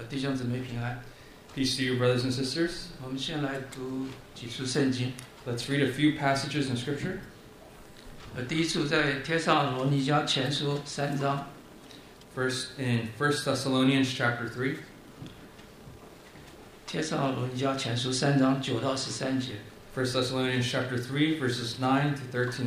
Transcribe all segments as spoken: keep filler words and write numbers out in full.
弟兄姊妹平安。 Peace to you, brothers and sisters. 我们先来读几处圣经。 Let's read a few passages in Scripture. 呃，第一处在帖撒罗尼迦前书三章。 First in First Thessalonians chapter three. 帖撒罗尼迦前书三章九到十三节。 First Thessalonians chapter three, verses nine to thirteen.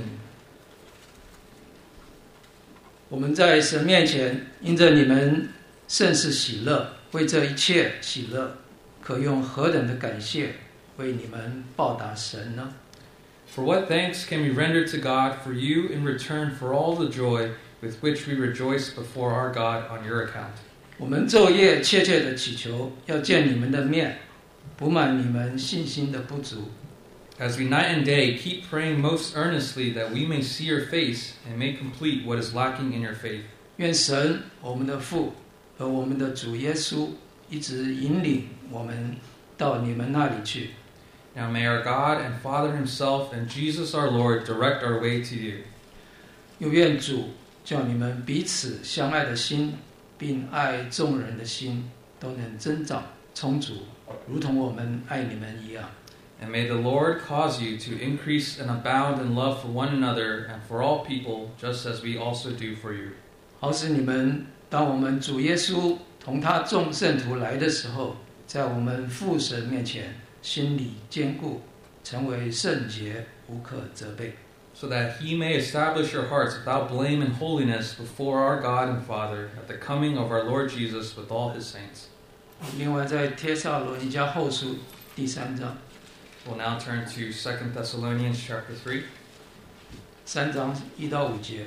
我们在神面前因着你们甚是喜乐，为这一切喜乐，可用何等的感谢为你们报答神呢？ For what thanks can be rendered to God for you in return for all the joy with which we rejoice before our God on your account? 我们昼夜切切的祈求，要见你们的面，补满你们信心的不足。 As we night and day keep praying most earnestly that we may see your face and may complete what is lacking in your faith. 愿神我们的父和我们的主耶稣一直引领我们到你们那里去。 Now may our God and Father himself and Jesus our Lord direct our way to you. 又愿主叫你们彼此相爱的心，并爱众人的心，都能增长充足，如同我们爱你们一样。 And may the Lord cause you to increase and abound in love for one another and for all people, just as we also do for you. 好使你们当我们主耶稣同他众圣徒来的时候，在我们父神面前心里坚固，成为圣洁，无可责备。 So that he may establish your hearts without blame and holiness before our God and Father at the coming of our Lord Jesus with all his saints. 另外，在帖撒罗尼迦后书第三章， We'll now turn to Second Thessalonians chapter three. 三章一到五节。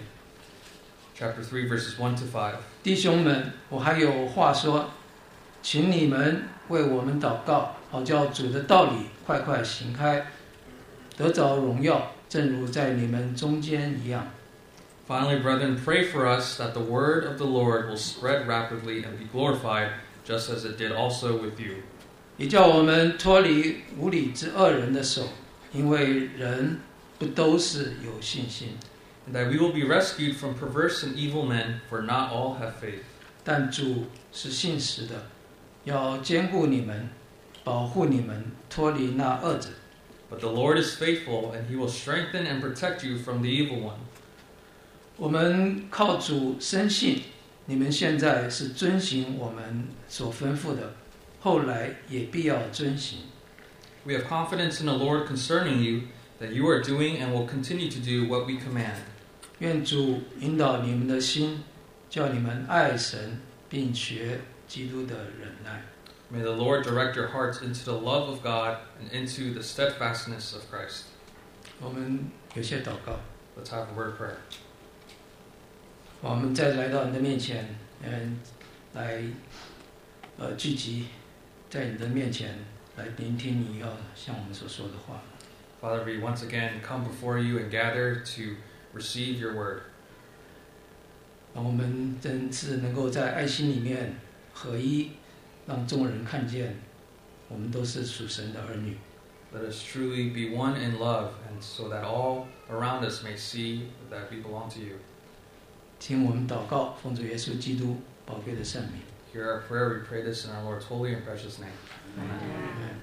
Chapter three, verses one to five. 弟兄们，我还有话说，请你们为我们祷告，好叫主的道理快快行开，得着荣耀，正如在你们中间一样。 Finally, brethren, pray for us that the word of the Lord will spread rapidly and be glorified, just as it did also with you. 也叫我们脱离无理之恶人的手，因为人不都是有信心， And that we will be rescued from perverse and evil men, for not all have faith. 但主是信实的，要兼顾你们，保护你们，脱离那恶者。 But the Lord is faithful, and he will strengthen and protect you from the evil one. 我们靠主深信，你们现在是遵行我们所吩咐的，后来也必要遵行。 We have confidence in the Lord concerning you, that you are doing and will continue to do what we command. 愿主引导你们的心，叫你们爱神，并学基督的忍耐。 May the Lord direct your hearts into the love of God and into the steadfastness of Christ. 我们有些祷告， Let's have a word of prayer. 我们再来到你的面前，嗯，来，呃，聚集在你的面前，来聆听你要向我们所说的话。 Father, we once again come before you and gather to receive your word. 让我们真是能够在爱心里面合一，让众人看见我们都是属神的儿女。 Let us truly be one in love, and so that all around us may see that we belong to you. 听我们祷告，奉主耶稣基督宝贵的圣名。 Hear our prayer, we pray this in our Lord's holy and precious name. Amen.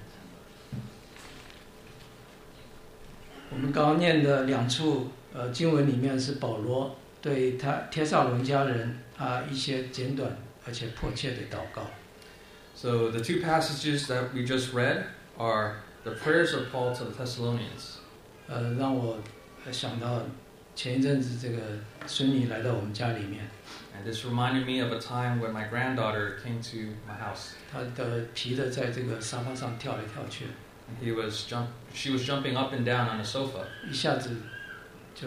我们刚刚念的两处呃经文里面是保罗对他帖撒罗尼迦人啊一些简短而且迫切的祷告。 So the two passages that we just read are the prayers of Paul to the Thessalonians. 呃，让我想到前一阵子这个孙女来到我们家里面， And this reminded me of a time when my granddaughter came to my house. 她的皮的在这个沙发上跳来跳去， He was jump, she was jumping up and down on the sofa. 一下子就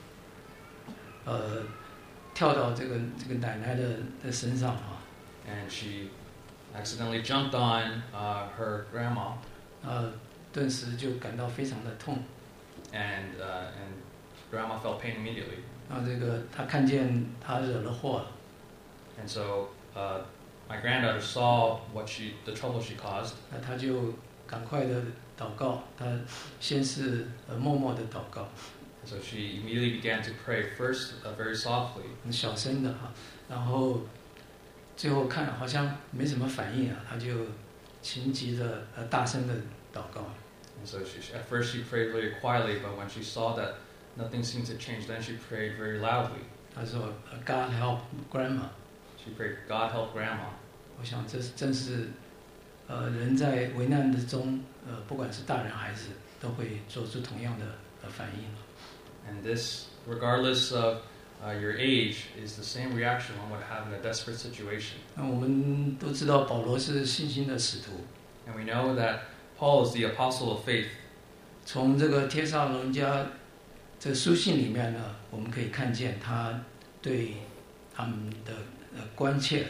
呃跳到这个这个奶奶的的身上啊， And she accidentally jumped on uh, her grandma. 呃，顿时就感到非常的痛。 And, uh, and grandma felt pain immediately. 然后这个她看见她惹了祸了， And so uh, my granddaughter saw what she, the trouble she caused. 那她就赶快的祷告，她先是呃默默的祷告， And so she immediately began to pray, first uh, very softly. 很小声的哈，然后最后看好像没什么反应啊，他就情急的呃大声的祷告。 And so she, at first she prayed very quietly, but when she saw that nothing seemed to change, then she prayed very loudly. 他说 ：“God help grandma。” She prayed, God help grandma. 我想这是真是，呃，人在危难之中，呃，不管是大人孩子，都会做出同样的呃反应。 And this, regardless of uh, your age, is the same reaction one would have in a desperate situation. 那我们都知道保罗是信心的使徒， And we know that Paul is the apostle of faith. 从这个帖撒罗尼迦这书信里面呢，我们可以看见他对他们的呃关切。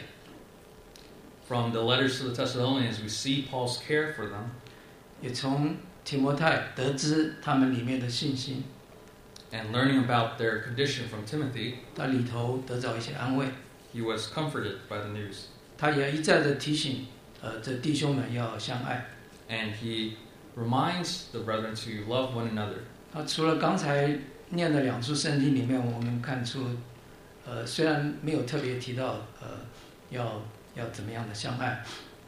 From the letters to the Thessalonians, we see Paul's care for them. 也从提摩太得知他们里面的信心， And learning about their condition from Timothy, 他里头得到一些安慰。 he was comforted by the news. 他也一再的提醒，呃，这弟兄们要相爱。 And he reminds the brethren to love one another. 他除了刚才念的两处圣经里面，我们看出，呃，虽然没有特别提到，呃，要要怎么样的相爱，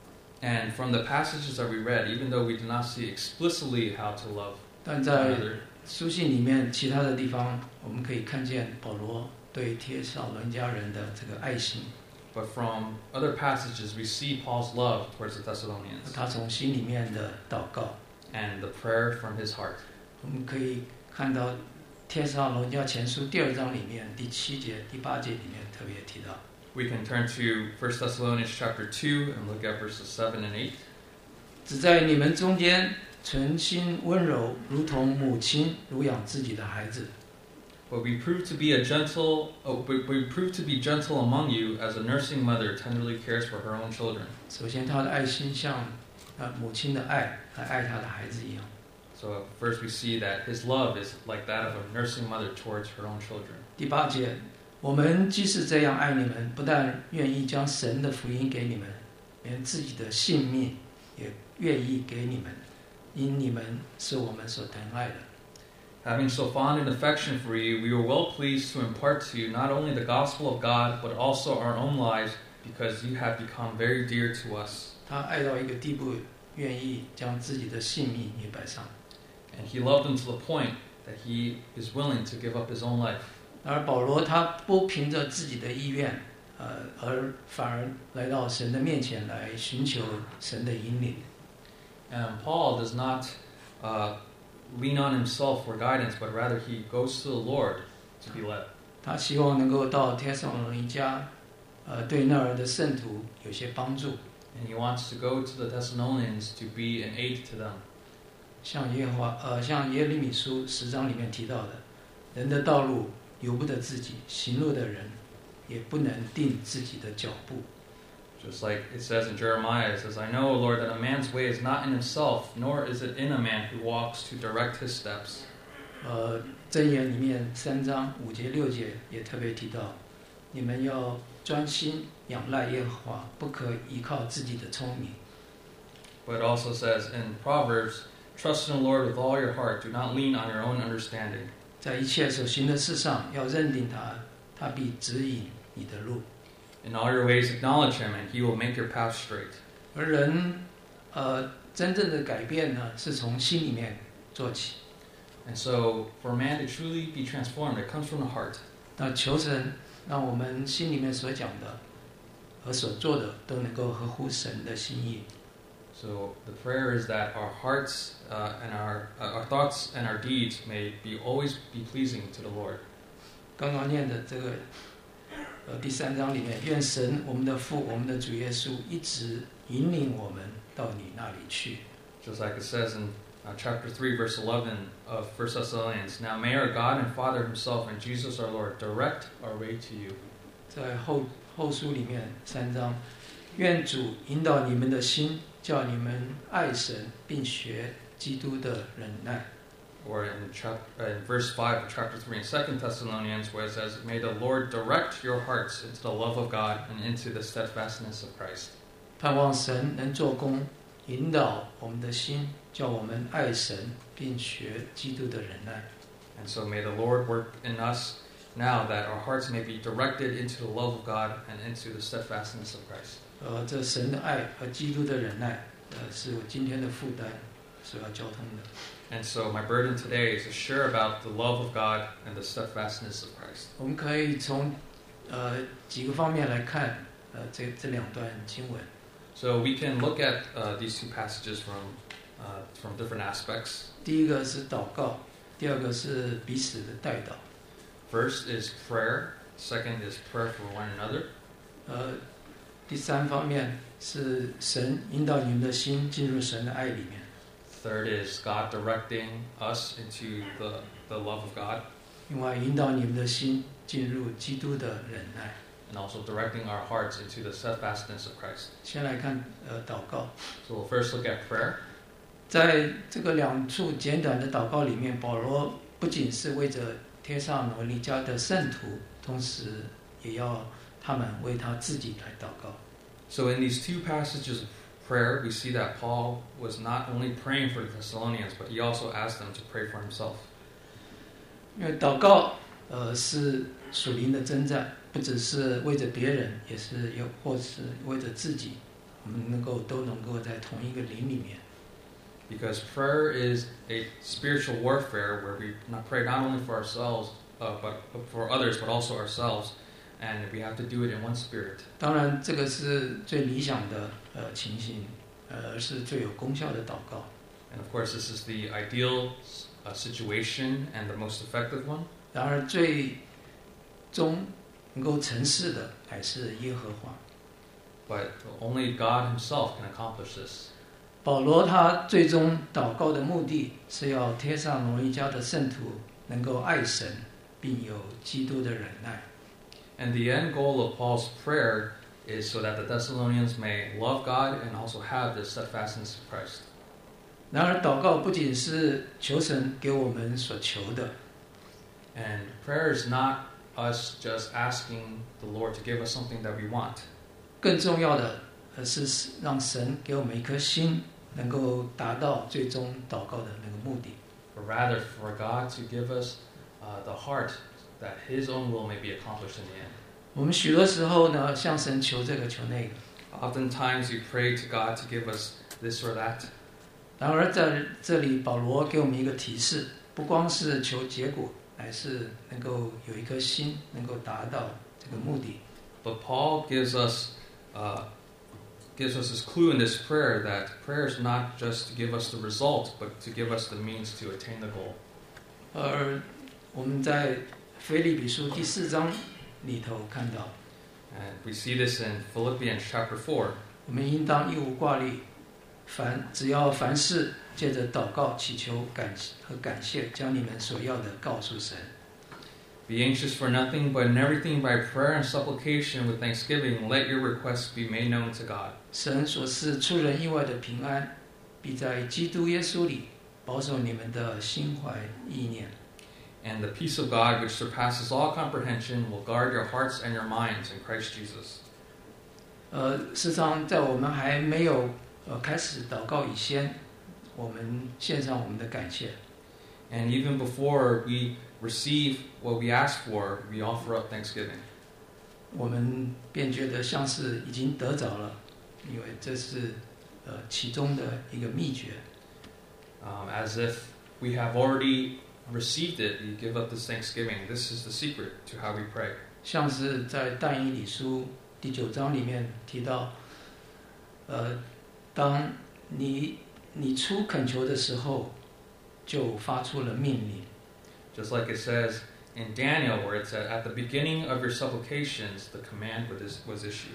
And from the passages that we read, even though we do not see explicitly how to love 但 one 在 another, 书信里面其他的地方，我们可以看见保罗对帖撒罗尼迦人的这个爱心， but from other passages we see Paul's love towards the Thessalonians 他从心里面的祷告。 and the prayer from his heart. 我们可以看到帖撒罗尼迦前书第二章里面第七节、第八节里面特别提到。 We can turn to First Thessalonians chapter two and look at verses seven and eight. 只在你们中间存心温柔，如同母亲乳养自己的孩子。 But we prove to be a gentle, oh, we, we prove to be gentle among you, as a nursing mother tenderly cares for her own children. 首先，他的爱心像呃母亲的爱来爱他的孩子一样。 So first we see that his love is like that of a nursing mother towards her own children. 第八节，我们即使这样爱你们，不但愿意将神的福音给你们，连自己的性命也愿意给你们，因你们是我们所疼爱的。 Having so fond an affection for you, we were well pleased to impart to you not only the gospel of God, but also our own lives, because you have become very dear to us. 他爱到一个地步，愿意将自己的性命也摆上。 And he loved them to the point that he is willing to give up his own life. 而保罗他不凭着自己的意愿，呃，而反而来到神的面前来寻求神的引领。 And Paul does not uh, lean on himself for guidance, but rather he goes to the Lord to be led. 他希望能够到帖撒罗尼迦，呃，对那儿的圣徒有些帮助。 And he wants to go to the Thessalonians to be an aid to them. 像耶和华，呃，像耶利米书十章里面提到的，人的道路由不得自己，行路的人也不能定自己的脚步。 Just like it says in Jeremiah, it says, I know, Lord, that a man's way is not in himself, nor is it in a man who walks to direct his steps. 呃，箴言里面三章五节六节也特别提到，你们要专心仰赖耶和华，不可依靠自己的聪明。 But it also says in Proverbs, trust in the Lord with all your heart, do not lean on your own understanding. 在一切所行的事上，要认定他，他必指引你的路。 In all your ways acknowledge him, and he will make your path straight. 而人，呃，真正的改变呢，是从心里面做起。 And so, for a man to truly be transformed, it comes from the heart. 那求神让我们心里面所讲的和所做的都能够合乎神的心意。 So the prayer is that our hearts uh, and our uh, our thoughts and our deeds may be always be pleasing to the Lord. 刚刚念的这个，呃，第三章里面，愿神我们的父，我们的主耶稣一直引领我们到你那里去。 Just like it says in uh, chapter three, verse eleven of First Thessalonians. Now may our God and Father himself and Jesus our Lord direct our way to you. 在后后书里面三章，愿主引导你们的心，叫你们爱神，并学基督的忍耐。 Or in, chap- uh, in verse five of chapter three in Second Thessalonians, where it says, May the Lord direct your hearts into the love of God and into the steadfastness of Christ. 盼望神能做工，引导我们的心，叫我们爱神，并学基督的忍耐。 And so may the Lord work in us now that our hearts may be directed into the love of God and into the steadfastness of Christ. 呃，这神的爱和基督的忍耐，呃，是我今天的负担所要交通的。 And so my burden today is to share about the love of God and the steadfastness of Christ. 我们可以从呃几个方面来看，呃，这这两段经文。 So we can look at uh, these two passages from uh, from different aspects. 第一个是祷告，第二个是彼此的代祷。 First is prayer. Second is prayer for one another. 呃，第三方面是神引导你们的心进入神的爱里面。 Third is God directing us into the, the love of God. 另外，引导你们的心进入基督的忍耐。 And also directing our hearts into the steadfastness of Christ. 先来看呃祷告。 So we'll first look at prayer. 在这个两处简短的祷告里面，保罗不仅是为着帖撒罗尼迦的圣徒，同时也要他们为他自己来祷告。 So in these two passages of prayer, we see that Paul was not only praying for the Thessalonians, but he also asked them to pray for himself. 因为祷告，呃，是属灵的征战，不只是为着别人，也是有或是为着自己，我们能够都能够在同一个灵里面。 Because prayer is a spiritual warfare where we not pray not only for ourselves, uh, but for others, but also ourselves, and we have to do it in one spirit. 当然，这个是最理想的呃情形，呃，是最有功效的祷告。 And of course, this is the ideal uh, situation and the most effective one. 然而，最终能够成事的还是耶和华。 But only God Himself can accomplish this. 保罗他最终祷告的目的是要帖撒罗尼迦的圣徒能够爱神，并有基督的忍耐。 And the end goal of Paul's prayer is so that the Thessalonians may love God and also have the steadfastness of Christ. 然而，祷告不仅是求神给我们所求的， And prayer is not us just asking the Lord to give us something that we want. 更重要的是让神给我们一颗心，能够达到最终祷告的那个目的。 But rather for God to give us uh, the heart that His own will may be accomplished in the end. 我们许多时候呢，向神求这个求那个， Oftentimes you pray to God to give us this or that. 然而在这里，保罗给我们一个提示，不光是求结果，乃是能够有一颗心，能够达到这个目的。 But Paul gives us uh, gives us this clue in this prayer that prayer is not just to give us the result, but to give us the means to attain the goal. 而我们在腓立比书第四章里头看到， And we see this in Philippians chapter four. 我们应当一无挂虑，凡只要凡事借着祷告、祈求、感和感谢，将你们所要的告诉神。 Be anxious for nothing, but in everything by prayer and supplication with thanksgiving, let your requests be made known to God. 神所赐出人意外的平安，必在基督耶稣里保守你们的心怀意念。 And the peace of God, which surpasses all comprehension, will guard your hearts and your minds in Christ Jesus. 呃，事实上，在我们还没有呃开始祷告以前，我们献上我们的感谢。 And even before we receive what we ask for, we offer up thanksgiving. 我们便觉得像是已经得着了，因为这是呃其中的一个秘诀。 Um, as if we have already received it, we give up this thanksgiving. This is the secret to how we pray. 像是在但以理书第九章里面提到，呃，当你你出恳求的时候，就发出了命令。 Just like it says in Daniel, where it said, at the beginning of your supplications, the command was issued.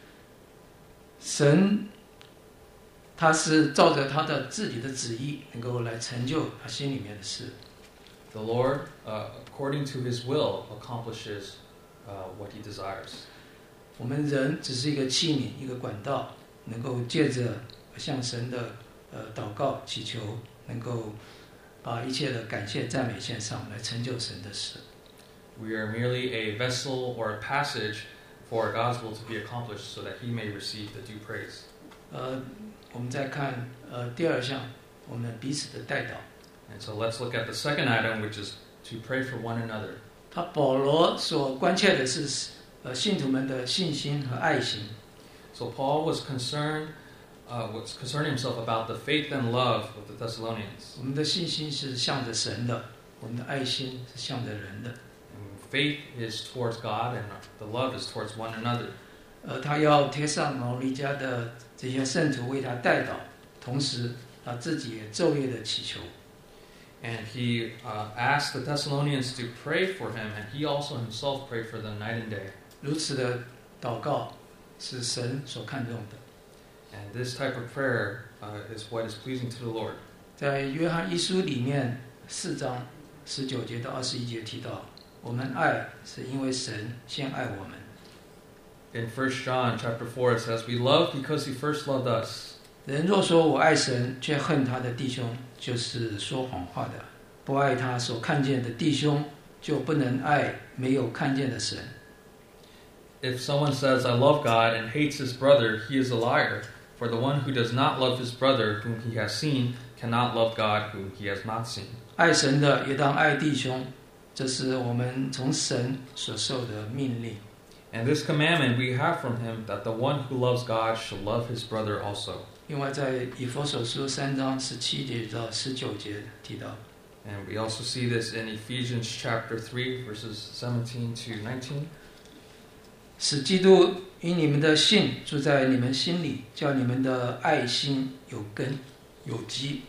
神他是照着他的自己的旨意，能够来成就他心里面的事。 The Lord, uh, according to His will, accomplishes uh, what He desires. 我们人只是一个器皿，一个管道，能够借着向神的呃祷告祈求，能够把一切的感谢赞美献上，来成就神的事。 We are merely a vessel or a passage for God's will to be accomplished, so that He may receive the due praise. 呃，我们再看呃第二项，我们彼此的代祷。 And so let's look at the second item, which is to pray for one another. 他保罗所关切的是呃信徒们的信心和爱心。 So Paul was concerned, uh, was concerning himself about the faith and love of the Thessalonians. 我们的信心是向着神的，我们的爱心是向着人的。 And faith is towards God, and the love is towards one another. 呃，他要贴上毛利家的这些圣徒为他代祷，同时他自己也昼夜的祈求。 And he uh, asked the Thessalonians to pray for him, and he also himself prayed for them night and day. 如此的祷告是神所看重的。 And this type of prayer uh, is what is pleasing to the Lord. 在约翰一书里面四章十九节到二十一节提到，我们爱是因为神先爱我们。 In First John chapter four it says, "We love because He first loved us." 人若说我爱神，却恨他的弟兄，就是说谎话的。不爱他所看见的弟兄，就不能爱没有看见的神。 If someone says, "I love God," and hates his brother, he is a liar. For the one who does not love his brother whom he has seen cannot love God whom he has not seen. 爱神的也当爱弟兄，这是我们从神所受的命令。 And this commandment we have from him, that the one who loves God shall love his brother also. 另外，在以弗所书三章十七节到十九节提到。 And we also see this in Ephesians chapter three, verses seventeen to nineteen. 使基督因你们的信住在你们心里，叫你们的爱心有根有基。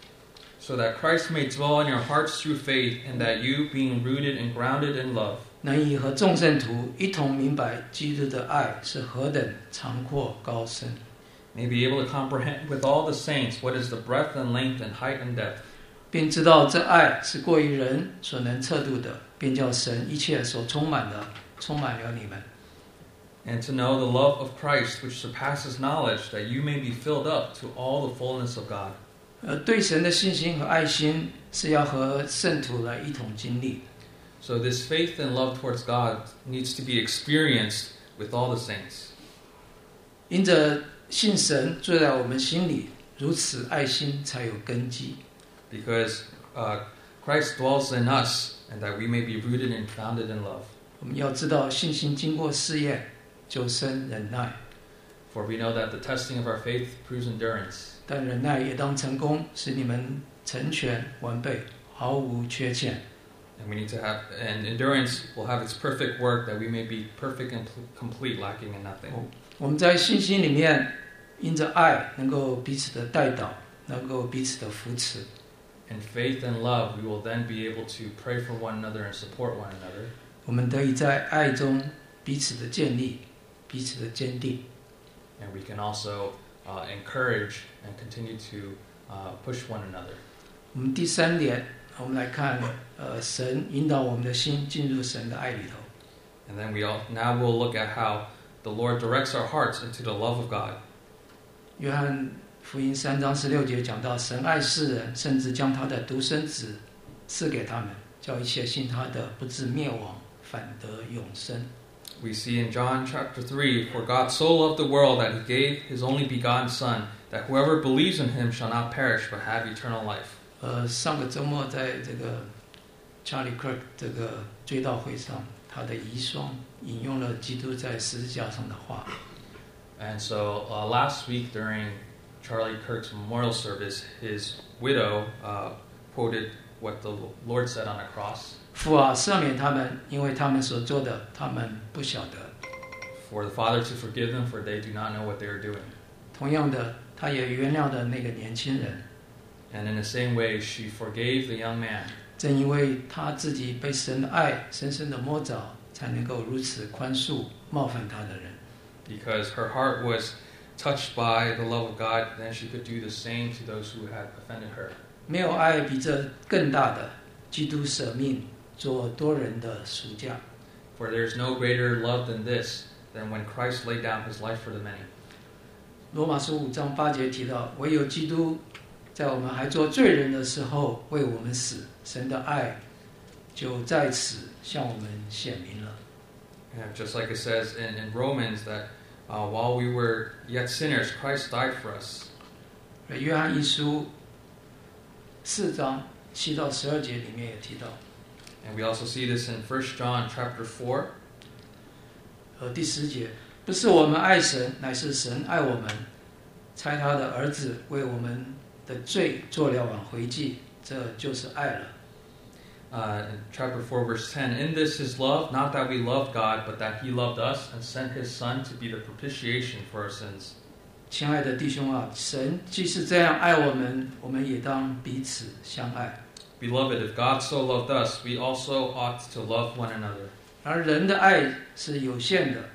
So that Christ may dwell in your hearts through faith, and that you, being rooted and grounded in love, 能以和众圣徒一同明白基督的爱是何等长阔高深， may be able to comprehend with all the saints what is the breadth and length and height and depth, 并知道这爱是过于人所能测度的，便叫神一切所充满的充满了你们。 and to know the love of Christ which surpasses knowledge, that you may be filled up to all the fullness of God. 呃，对神的信心和爱心是要和圣徒来一同经历。 So this faith and love towards God needs to be experienced with all the saints. 因着信神住在我们心里，如此爱心才有根基。 Because uh, Christ dwells in us, and that we may be rooted and founded in love. 我们要知道，信心经过试验，就生忍耐。 For we know that the testing of our faith proves endurance. 但忍耐也当成功，使你们成全完备，毫无缺欠。 And we need to have, and endurance will have its perfect work, that we may be perfect and complete, lacking in nothing. 我们在信心里面，因着爱，能够彼此的代祷，能够彼此的扶持。 In faith and love, we will then be able to pray for one another and support one another. 我们得以在爱中彼此的建立，彼此的坚定。 And we can also uh, encourage and continue to uh, push one another. 我们第三点，我们来看，呃，神引导我们的心进入神的爱里头。 And then we all, now we'll look at how the Lord directs our hearts into the love of God. 约翰福音三章十六节讲到，神爱世人，甚至将他的独生子赐给他们，叫一切信他的不至灭亡，反得永生。 We see in John chapter three, "For God so loved the world that he gave his only begotten Son, that whoever believes in him shall not perish but have eternal life." 呃，上个周末在这个 Charlie Kirk 这个追悼会上，他的遗孀引用了基督在十字架上的话。 And so uh, last week during Charlie Kirk's memorial service, his widow uh, quoted what the Lord said on the cross. 父啊，赦免他们，因为他们所做的，他们不晓得。 For the Father to forgive them, for they do not know what they are doing. 同样的，他也原谅了那个年轻人。 And in the same way, she forgave the young man. 正因为他自己被神的爱深深的摸着，才能够如此宽恕冒犯他的人。 Because her heart was touched by the love of God, then she could do the same to those who had offended her. 没有爱比这更大的，基督舍命做多人的赎价。 For there is no greater love than this, than when Christ laid down his life for the many. 罗马书五章八节提到，唯有基督在我们还做罪人的时候为我们死，神的爱就在此向我们显明了。 Yeah, just like it says in, in Romans that uh, while we were yet sinners, Christ died for us. 约翰一书四章七到十二节里面也提到。 And we also see this in First John chapter four. 和第十节，不是我们爱神，乃是神爱我们，差他的儿子为我们的罪做了挽回祭，这就是爱了。 Uh, in chapter four, verse ten, in this is love, not that we loved God, but that He loved us and sent His Son to be the propitiation for our sins. 亲爱的弟兄啊，神既是这样爱我们，我们也当彼此相爱。 Beloved, if God so loved us, we also ought to love one another. 而人的爱是有限的，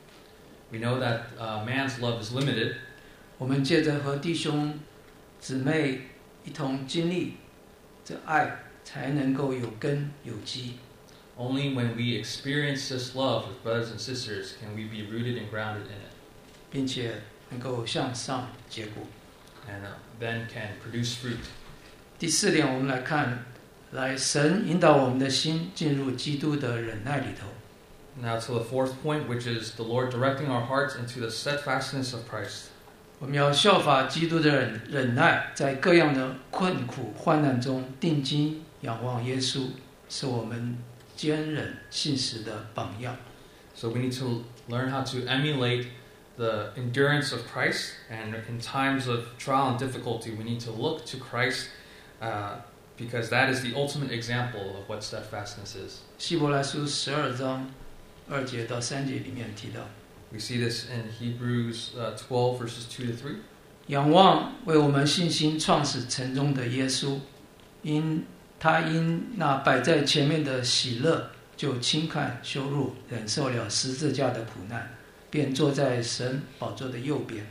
We know that uh, man's love is limited. 我们借着和弟兄姊妹一同经历这爱，才能够有根有基。 Only when we experience this love with brothers and sisters can we be rooted and grounded in it, 并且能够向上结果。 and uh, then can produce fruit. 第四点，我们来看，来神引导我们的心进入基督的忍耐里头。 Now to the fourth point, which is the Lord directing our hearts into the steadfastness of Christ. 我们要效法基督的忍忍耐，在各样的困苦患难中定睛仰望耶稣，是我们坚忍信实的榜样。 So we need to learn how to emulate the endurance of Christ, and in times of trial and difficulty, we need to look to Christ, uh, because that is the ultimate example of what steadfastness is. 希伯来书十二章二节到三节里面提到， We see this in Hebrews uh, twelve, verses two to three. 仰望为我们信心创始成终的耶稣，因他因那摆在前面的喜乐，就轻看羞辱，忍受了十字架的苦难，便坐在神宝座的右边。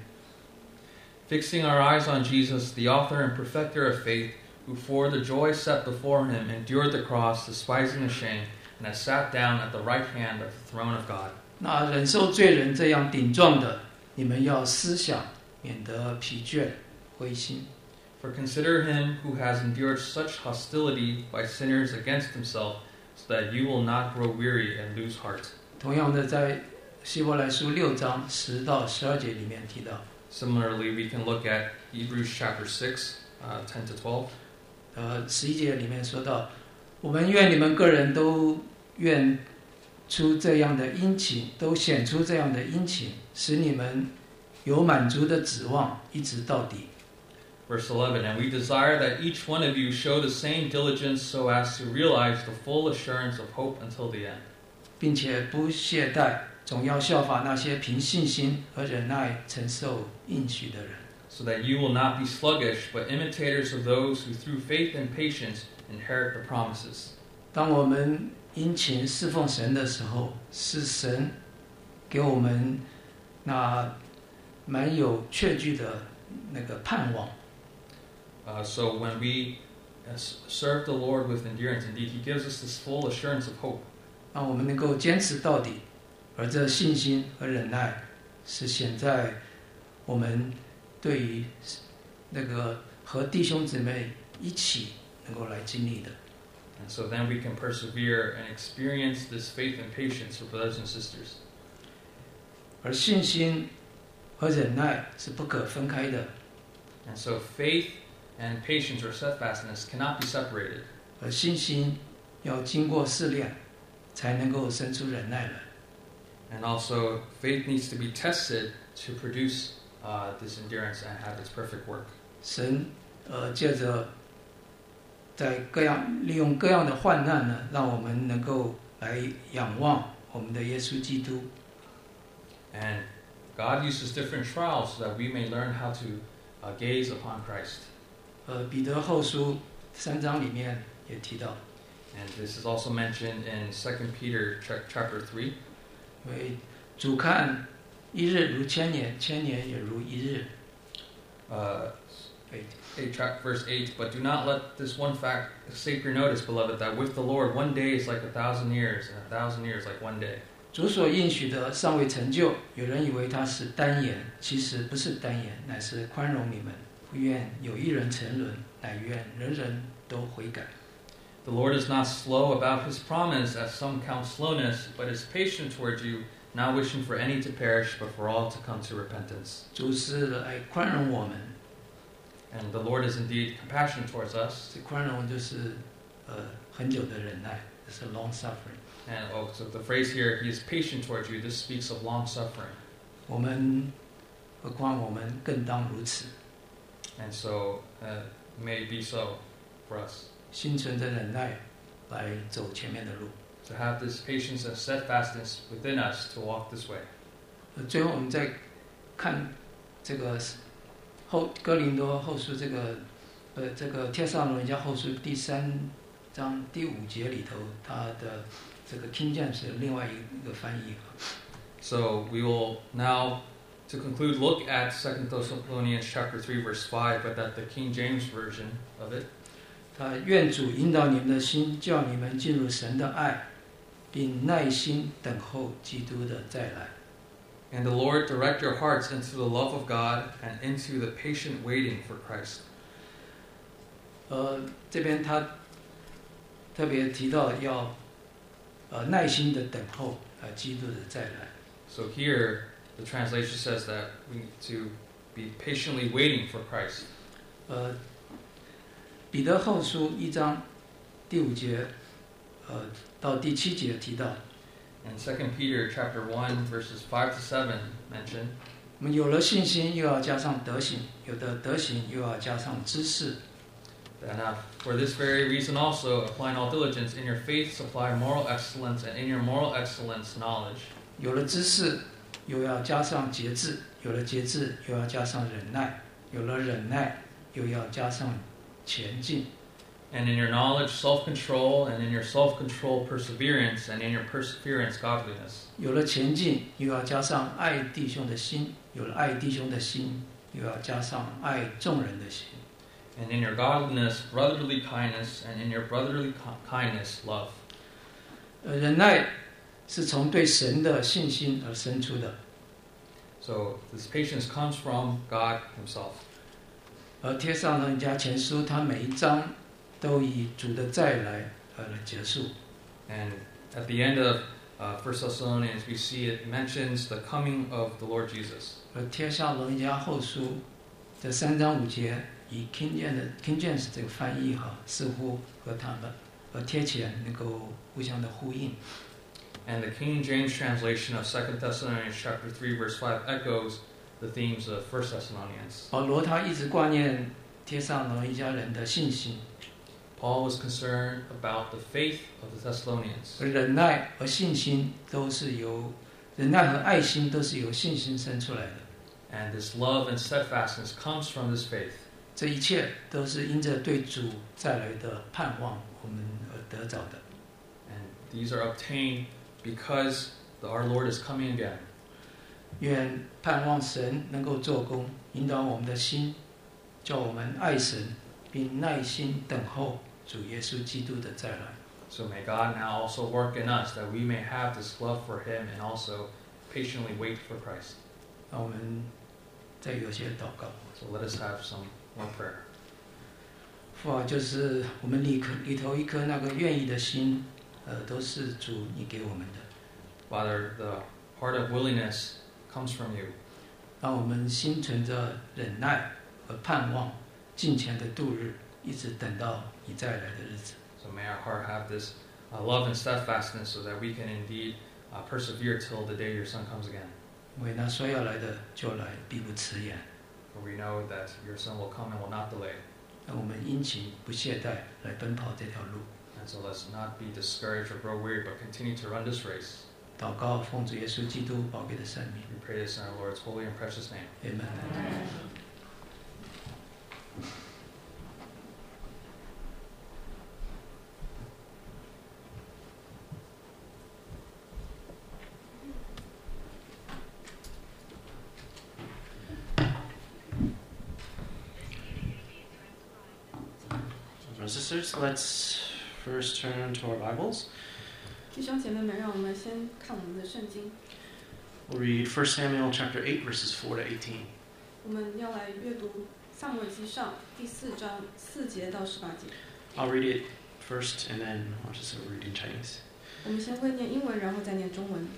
Fixing our eyes on Jesus, the author and perfecter of faith, who for the joy set before him endured the cross, despising the shame, and has sat down at the right hand of the throne of God. 那忍受罪人这样顶撞的，你们要思想，免得疲倦灰心。 For consider him who has endured such hostility by sinners against himself, so that you will not grow weary and lose heart. 同样的，在希伯来书六章十到十二节里面提到， Similarly, we can look at Hebrews chapter six, uh, ten to twelve. 呃，十一节里面说到，我们愿你们个人都愿出这样的殷勤，都显出这样的殷勤，使你们有满足的指望，一直到底。 Verse eleven, and we desire that each one of you show the same diligence so as to realize the full assurance of hope until the end. 并且不懈怠，总要效法那些凭信心和忍耐承受应许的人。 So that you will not be sluggish, but imitators of those who through faith and patience inherit the promises. 当我们殷勤侍奉神的时候，是神给我们那蛮有确据的那个盼望。 Uh, so when we uh, serve the Lord with endurance, indeed, He gives us this full assurance of hope. 让我们能够坚持到底，而这信心和忍耐是显在我们对于那个和弟兄姊妹一起能够来经历的。 And so then we can persevere and experience this faith and patience with brothers and sisters. 而信心和忍耐是不可分开的， And so faith and patience or steadfastness cannot be separated. 而信心要经过试炼，才能够生出忍耐来。 And also faith needs to be tested to produce uh, this endurance and have its perfect work. 神呃借着在各样利用各样的患难呢，让我们能够来仰望我们的耶稣基督。 And God uses different trials so that we may learn how to uh, gaze upon Christ. 呃，彼得后书三章里面也提到， And this is also mentioned in Second Peter ch- chapter three. 因为主看一日如千年，千年也如一日。 Uh, Eight. eight, tra- verse eight, but do not let this one fact escape your notice, beloved, that with the Lord one day is like a thousand years, and a thousand years like one day. 主所应许的尚未成就，有人以为他是单言，其实不是单言，乃是宽容你们，不愿有一人沉沦，乃愿人人都悔改。 The Lord is not slow about his promise, as some count slowness, but is patient towards you, not wishing for any to perish, but for all to come to repentance. 主是来宽容我们， And the Lord is indeed compassionate towards us. 这宽容就是呃很久的忍耐， 是 long suffering。 And oh, so the phrase here, he is patient towards you, this speaks of long suffering. 我们何况我们更当如此， And so uh, may it be so for us. 心存着忍耐来走前面的路。 To have this patience and steadfastness within us to walk this way. 呃最后我们再看这个后哥林多后书这个呃这个帖撒罗尼迦后书第三章第五节里头，它的这个 King James 的另外一个翻译。 So we will now, to conclude, look at Second Thessalonians chapter three, verse five, but at the King James version of it. 他愿主引导你们的心，叫你们进入神的爱，并耐心等候基督的再来。 And the Lord direct your hearts into the love of God and into the patient waiting for Christ. 呃，这边他特别提到要呃耐心的等候呃基督的再来。 So here, the translation says that we need to be patiently waiting for Christ. 呃，彼得后书一章第五节，呃到第七节提到， And Second Peter chapter one, verses five to seven mention, 我们有了信心，又要加上德行；有的德行，又要加上知识； that now, for this very reason also, applying all diligence, in your faith supply moral excellence, and in your moral excellence knowledge. 有了知识，又要加上节制；有了节制，又要加上忍耐；有了忍耐，又要加上前进。 And in your knowledge, self-control, and in your self-control, perseverance, and in your perseverance, godliness. 有了前进，又要加上爱弟兄的心；有了爱弟兄的心，又要加上爱众人的心。 And in your godliness, brotherly kindness, and in your brotherly kindness, love. 呃，忍耐是从对神的信心而生出的。 So this patience comes from God Himself. 而帖撒罗尼迦前书，它每一章都以主的再来而来结束。 And at the end of uh, First Thessalonians, we see it mentions the coming of the Lord Jesus. 而帖撒罗尼迦后书这三章五节，以 King James 的 King James 这个翻译哈，似乎和他们和贴切能够互相的呼应。 And the King James translation of Second Thessalonians chapter three, verse five echoes the themes of First Thessalonians. 保罗他一直挂念帖撒罗尼迦人的信心， Paul was concerned about the faith of the Thessalonians. 而忍耐和信心都是由忍耐和爱心都是由信心生出来的。 And this love and steadfastness comes from this faith. 这一切都是因着对主再来的盼望，我们而得着的。 And these are obtained because the, our Lord is coming again. 愿盼望神能够做工，引导我们的心，叫我们爱神，并耐心等候主耶稣基督的再来。 So may God now also work in us that we may have this love for Him and also patiently wait for Christ. 让我们再有些祷告。 So let us have some more prayer. 父啊，就是我们里颗里头一颗那个愿意的心，呃，都是主你给我们的。 Father, the heart of willingness comes from you. 让我们心存着忍耐和盼望，尽前的度日，一直等到你再来的日子。 So may our heart have this uh, love and steadfastness so that we can indeed uh, persevere till the day your Son comes again. 因为那说要来的就来，必不迟延。 For we know that your Son will come and will not delay. 让我们殷勤不懈怠来奔跑这条路。 And so let's not be discouraged or grow weary, but continue to run this race. 祷告，奉主耶稣基督宝贵的圣名。 We pray this in our Lord's holy and precious name. Amen. Brothers and sisters, let's first turn to our Bibles. 弟兄姐妹们，让我们先看我们的圣经。 We'll read First Samuel chapter eight, verses four to eighteen. 我们要来阅读撒母耳记上第四章四节到十八节。 I'll read it first, and then I'll just read in Chinese. 我们先会念英文，然后再念中文。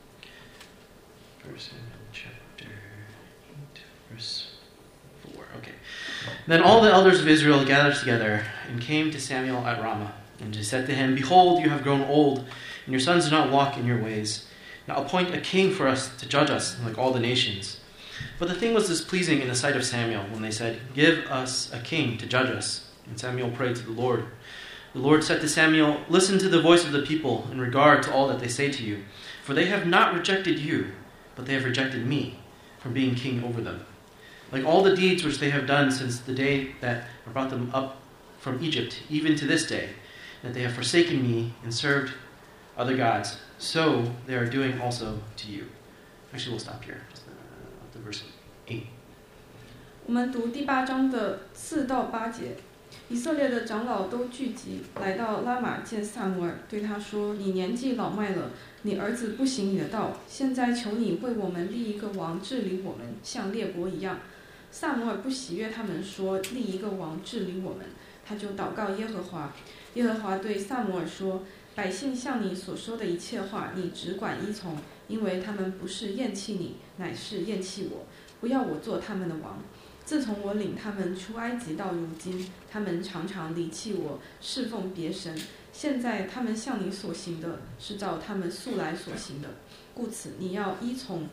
First Samuel chapter eight, verse four. Okay. Then all the elders of Israel gathered together and came to Samuel at Ramah. And he said to him, Behold, you have grown old, and your sons do not walk in your ways. Now appoint a king for us to judge us, like all the nations. But the thing was displeasing in the sight of Samuel, when they said, Give us a king to judge us. And Samuel prayed to the Lord. The Lord said to Samuel, Listen to the voice of the people in regard to all that they say to you. For they have not rejected you, but they have rejected me from being king over them. Like all the deeds which they have done since the day that I brought them up from Egypt, even to this day, that they have forsaken me and served other gods, so they are doing also to you. Actually, we'll stop here. Just uh, up to verse eight. 我们读第八章的四到八节。以色列的长老都聚集，来到拉玛见撒母耳，对他说：“你年纪老迈了，你儿子不行你的道，现在求你为我们立一个王治理我们，像列国一样。”撒母耳不喜悦他们说立一个王治理我们，他就祷告耶和华。耶和华对撒母耳说：“百姓向你所说的一切话，你只管依从，因为他们不是厌弃你，乃是厌弃我，不要我做他们的王。自从我领他们出埃及到如今，他们常常离弃我，侍奉别神。现在他们向你所行的，是照他们素来所行的，故此你要依从。”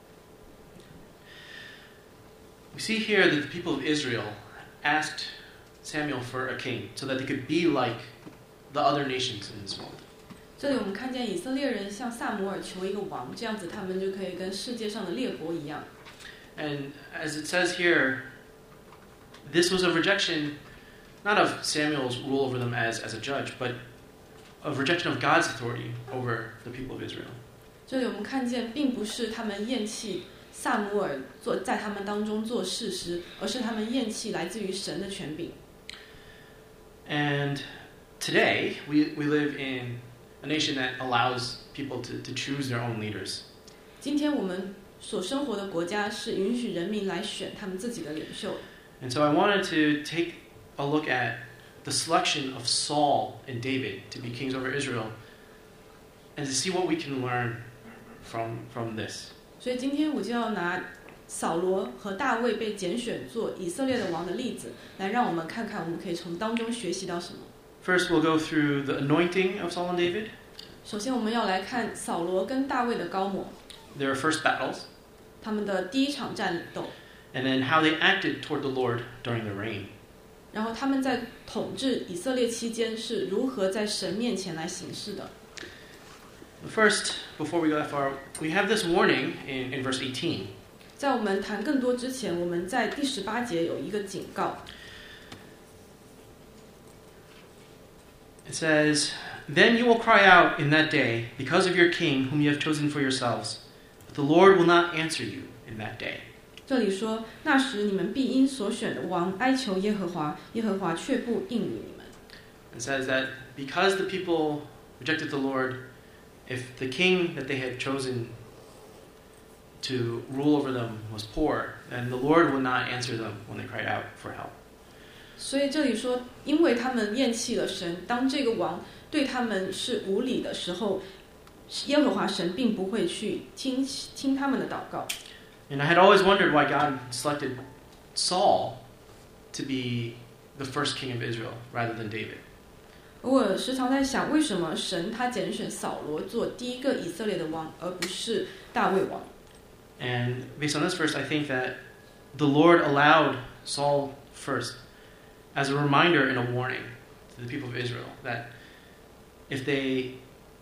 We see here that the people of Israel asked Samuel for a king so that they could be like the other nations in this world. 这里我们看见以色列人向撒母耳求一个王，这样子他们就可以跟世界上的列国一样。 And as it says here, this was a rejection not of Samuel's rule over them as, as a judge, but of rejection of God's authority over the people of Israel. 这里我们看见，并不是他们厌弃撒母耳做在他们当中做事实，而是他们厌弃来自于神的权柄。 And today, we, we live in a nation that allows people to, to choose their own leaders. 今天我们所生活的国家是允许人民来选他们自己的领袖。 And so I wanted to take a look at the selection of Saul and David to be kings over Israel and to see what we can learn from, from this. 所以今天我就要拿扫罗和大卫被拣选做以色列的王的例子，来让我们看看我们可以从当中学习到什么。 First, we'll go through the anointing of Saul and David. 首先，我们要来看扫罗跟大卫的高模， Their first battles. 他们的第一场战斗， And then how they acted toward the Lord during their reign. 然后他们在统治以色列期间是如何在神面前来行事的。 First, before we go that far, we have this warning in, in verse eighteen. 在我们谈更多之前，我们在第十八节有一个警告。 It says, Then you will cry out in that day because of your king whom you have chosen for yourselves. But the Lord will not answer you in that day. 这里说，那时你们必因所选的王哀求耶和华，耶和华却不应允你们。 It says that because the people rejected the Lord, if the king that they had chosen to rule over them was poor, then the Lord would not answer them when they cried out for help. 所以这里说，因为他们厌弃了神，当这个王对他们是无理的时候，耶和华神并不会去听听他们的祷告。 And I had always wondered why God selected Saul to be the first king of Israel rather than David. 我时常在想，为什么神他拣选扫罗做第一个以色列的王，而不是大卫王？ And based on this verse, I think that the Lord allowed Saul first as a reminder and a warning to the people of Israel that if they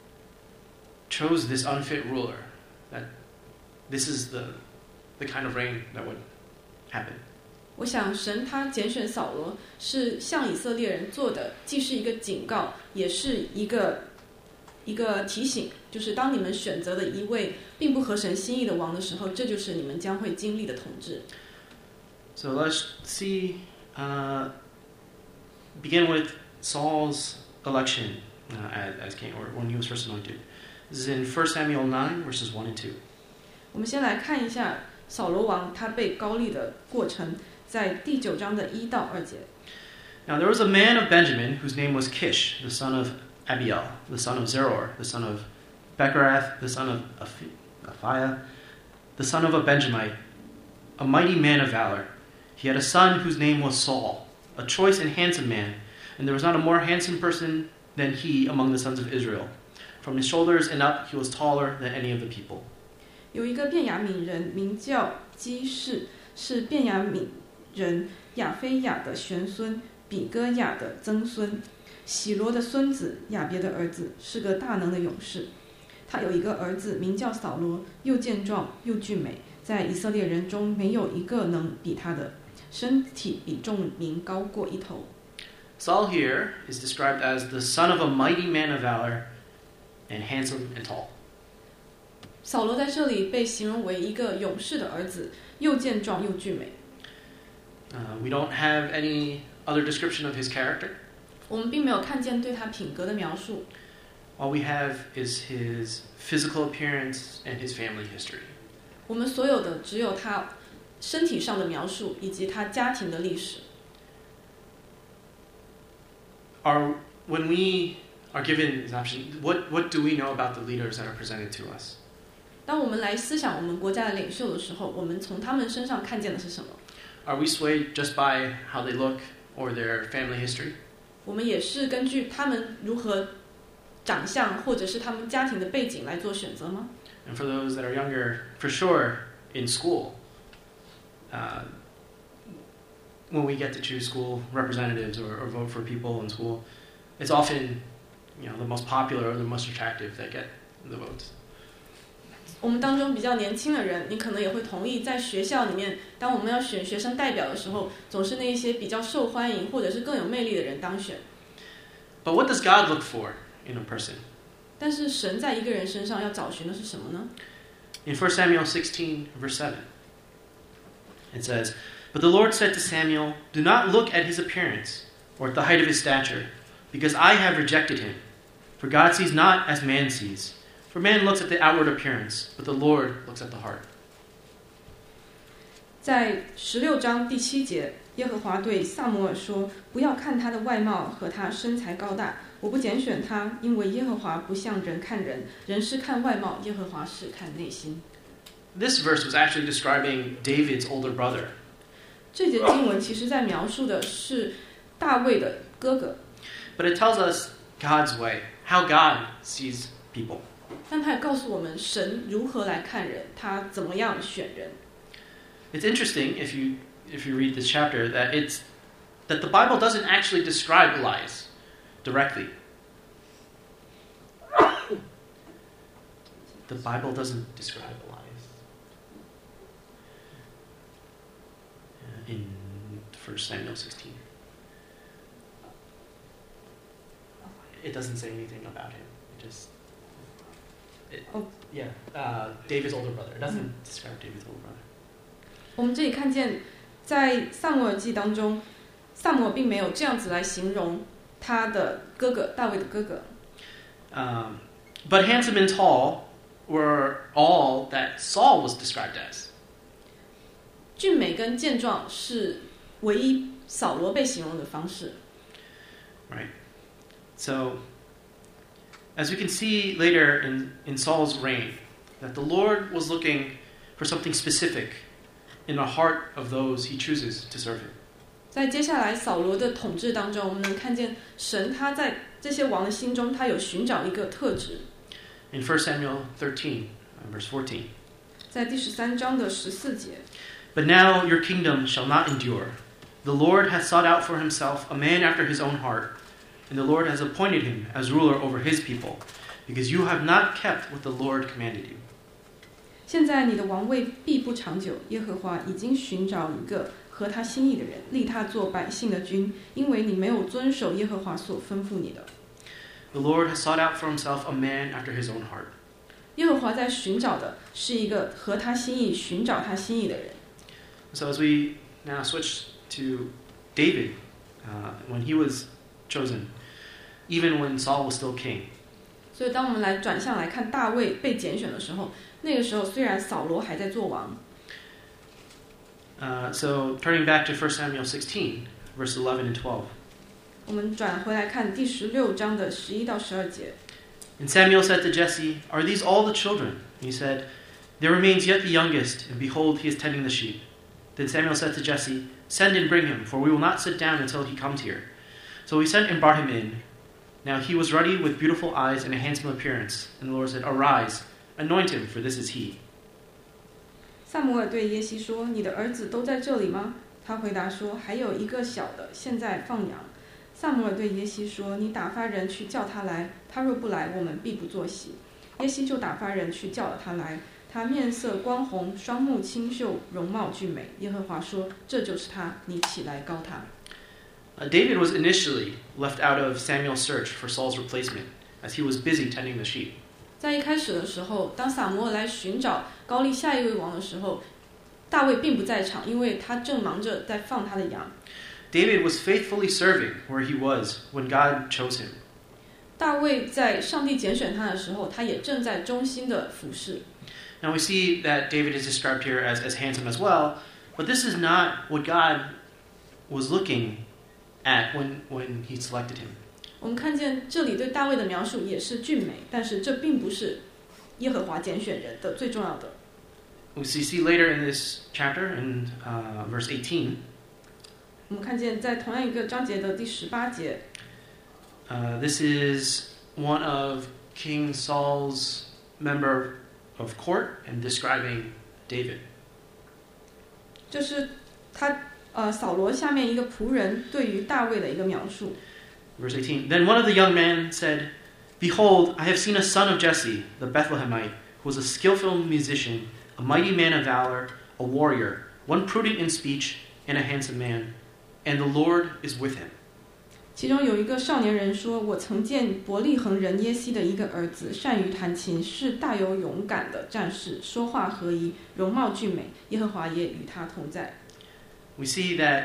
chose this unfit ruler, that this is the, the kind of reign that would happen. 我想神他拣选扫罗是向以色列人做的，既是一个警告，也是一个一个提醒，就是当你们选择了一位并不合神心意的王的时候，这就是你们将会经历的统治。 So let's see, uh, begin with Saul's election uh, as, as king, or when he was first anointed. This is in First Samuel nine, verses one and two. 我们先来看一下扫罗王他被膏立的过程，在第九章的一到二节。 Now there was a man of Benjamin whose name was Kish, the son of Abiel, the son of Zeror, the son of Becherath, the son of Aphiah, the son of a Benjamite, a mighty man of valor. He had a son whose name was Saul, a choice and handsome man, and there was not a more handsome person than he among the sons of Israel. From his shoulders and up, he was taller than any of the people. 有一个便雅悯人名叫基士，是便雅悯人亚非雅的玄孙，比哥雅的曾孙，喜罗的孙子，亚别的儿子，是个大能的勇士。他有一个儿子名叫扫罗，又健壮又俊美，在以色列人中没有一个能比他的，身体比众民高过一头。 Saul here is described as the son of a mighty man of valor and handsome and tall. 扫罗在这里被形容为一个勇士的儿子，又健壮又俊美。 Uh, we don't have any other description of his character. 我们并没有看见对他品格的描述。 All we have is his physical appearance and his family history. 我们所有的只有他身体上的描述以及他家庭的历史。 Are, when we are given this option, what, what do we know about the leaders that are presented to us? 当我们来思想我们国家的领袖的时候，我们从他们身上看见的是什么？ Are we swayed just by how they look or their family history? 我们也是根据他们如何长相或者是他们家庭的背景来做选择吗？ And for those that are younger, for sure, in school, uh, when we get to choose school representatives or, or vote for people in school, it's often, you know, the most popular or the most attractive that get the votes. 我们当中比较年轻的人，你可能也会同意，在学校里面，当我们要选学生代表的时候，总是那一些比较受欢迎或者是更有魅力的人当选。 But what does God look for in a person? 但是神在一个人身上要找寻的是什么呢？ In First Samuel sixteen, verse seven, it says, But the Lord said to Samuel, Do not look at his appearance or at the height of his stature, because I have rejected him. For God sees not as man sees. For man looks at the outward appearance, but the Lord looks at the heart. 在十六章第七节，耶和华对撒母耳说：“不要看他的外貌和他身材高大，我不拣选他，因为耶和华不像人看人，人是看外貌，耶和华是看内心。” This verse was actually describing David's older brother. 这节经文其实在描述的是大卫的哥哥， But it tells us God's way, how God sees people. 但他也告诉我们神如何来看人，他怎么样选人。 It's interesting if you if you read this chapter that it's that the Bible doesn't actually describe Elias directly. The Bible doesn't describe Elias in First Samuel sixteen. It doesn't say anything about him. It just it, Oh. yeah, uh, David's older brother. It doesn't describe David's older brother. 我们这里看见，在撒母耳记当中，撒母耳并没有这样子来形容他的哥哥大卫的哥哥。 Um, but handsome and tall were all that Saul was described as. 俊美跟健壮是唯一扫罗被形容的方式。 Right. So, as we can see later in, in Saul's reign, that the Lord was looking for something specific in the heart of those he chooses to serve him. 在接下来扫罗的统治当中，我们能看见神他在这些王的心中，他有寻找一个特质。 In First Samuel thirteen, verse fourteen. 在第十三章的十四节， But now your kingdom shall not endure. The Lord hath sought out for himself a man after his own heart, and the Lord has appointed him as ruler over his people, because you have not kept what the Lord commanded you. 现在你的王位必不长久，耶和华已经寻找一个合他心意的人，立他做百姓的君，因为你没有遵守耶和华所吩咐你的。 The Lord has sought out for himself a man after his own heart. 耶和华在寻找的是一个合他心意、寻找他心意的人。 So as we now switch to David, uh, when he was chosen, even when Saul was still king, 所以，当我们来转向来看大卫被拣选的时候，那个时候虽然扫罗还在做王。 uh, so turning back to First Samuel sixteen, verse eleven and twelve. 我们转回来看第十六章的十一到十二节。 And Samuel said to Jesse, Are these all the children? And he said, There remains yet the youngest, and behold, he is tending the sheep. Then Samuel said to Jesse, Send and bring him, for we will not sit down until he comes here. So he sent and brought him in. Now he was ruddy with beautiful eyes and a handsome appearance. And the Lord said, Arise, anoint him, for this is he. 撒母耳对耶西说：“你的儿子都在这里吗？”他回答说：“还有一个小的，现在放羊。”撒母耳对耶西说：“你打发人去叫他来，他若不来，我们必不作喜。”耶西就打发人去叫了他来，他面色光红，双目清秀，容貌俊美。耶和华说：“这就是他，你起来膏他。” Uh, David was initially left out of Samuel's search for Saul's replacement, as he was busy tending the sheep. 在一开始的时候，当撒母耳来寻找膏立下一位王的时候，大卫并不在场，因为他正忙着在放他的羊。 David was faithfully serving where he was when God chose him. 大卫在上帝拣选他的时候，他也正在忠心的服侍。 Now we see that David is described here as, as handsome as well, but this is not what God was looking at when, when he selected him. 我们看见这里对大卫的描述也是俊美，但是这并不是耶和华拣选人的最重要的。 We see later in this chapter, in uh, verse eighteen, 我们看见在同样一个章节的第十八节， uh, this is one of King Saul's member of court and describing David. 这是他呃扫罗下面一个仆人对于大卫的一个描述。 Verse eighteen, Then one of the young men said, Behold, I have seen a son of Jesse, the Bethlehemite, who was a skillful musician, a mighty man of valor, a warrior, one prudent in speech, and a handsome man, and the Lord is with him. 其中有一个少年人说：“我曾见伯利恒人耶西的一个儿子，善于弹琴，是大有勇敢的战士，说话合宜，容貌俊美，耶和华也与他同在。” We see that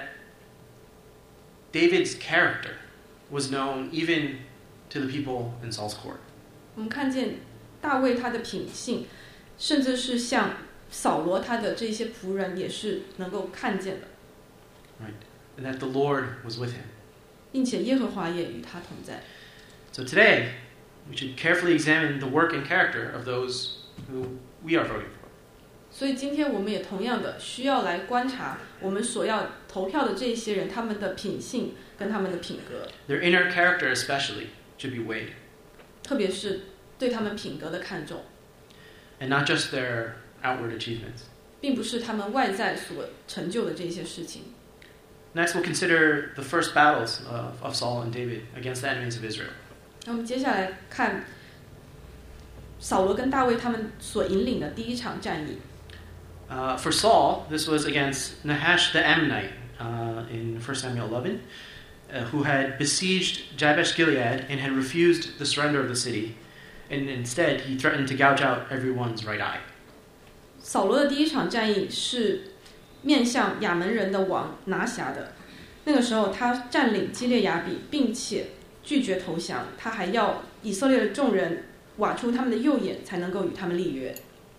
David's character was known even to the people in Saul's court. 我们看见大卫他的品性，甚至是像扫罗他的这些仆人也是能够看见的。 Right, and that the Lord was with him. 并且耶和华也与他同在。 So today, we should carefully examine the work and character of those who we are voting for. 所以今天我们也同样的需要来观察我们所要投票的这些人，他们的品性跟他们的品格， Their inner character especially should be weighed, 特别是对他们品格的看重， and not just their outward achievements. 并不是他们外在所成就的这些事情。 Next, we'll consider the first battles of, of Saul and David against the enemies of Israel. 那我们接下来看扫罗跟大卫他们所引领的第一场战役。 Uh, for Saul, this was against Nahash the Ammonite uh, in First Samuel eleven, uh, who had besieged Jabesh Gilead and had refused the surrender of the city, and instead he threatened to gouge out everyone's right eye. 扫罗的第一场战役是面向亚门人的王拿辖的，那个时候他占领基列雅比，并且拒绝投降，他还要以色列的众人挖出他们的右眼，才能够与他们立约。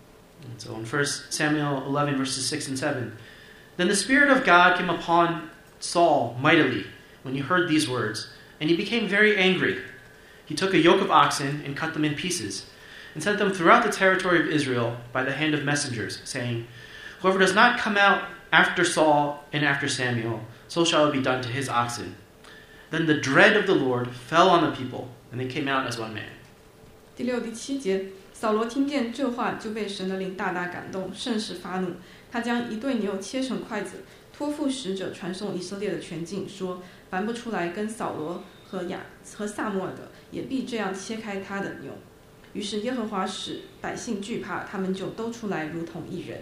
So in First Samuel eleven, verses six and seven, Then the Spirit of God came upon Saul mightily when he heard these words, and he became very angry. He took a yoke of oxen and cut them in pieces, and sent them throughout the territory of Israel by the hand of messengers, saying, Whoever does not come out after Saul and after Samuel, so shall it be done to his oxen. Then the dread of the Lord fell on the people, and they came out as one man. 第六、第七节，扫罗听见这话，就被神的灵大大感动，甚是发怒。他将一对牛切成筷子，托付使者传送以色列的全境，说：凡不出来跟扫罗和亚和撒母耳的，也必这样切开他的牛。于是耶和华使百姓惧怕，他们就都出来，如同一人。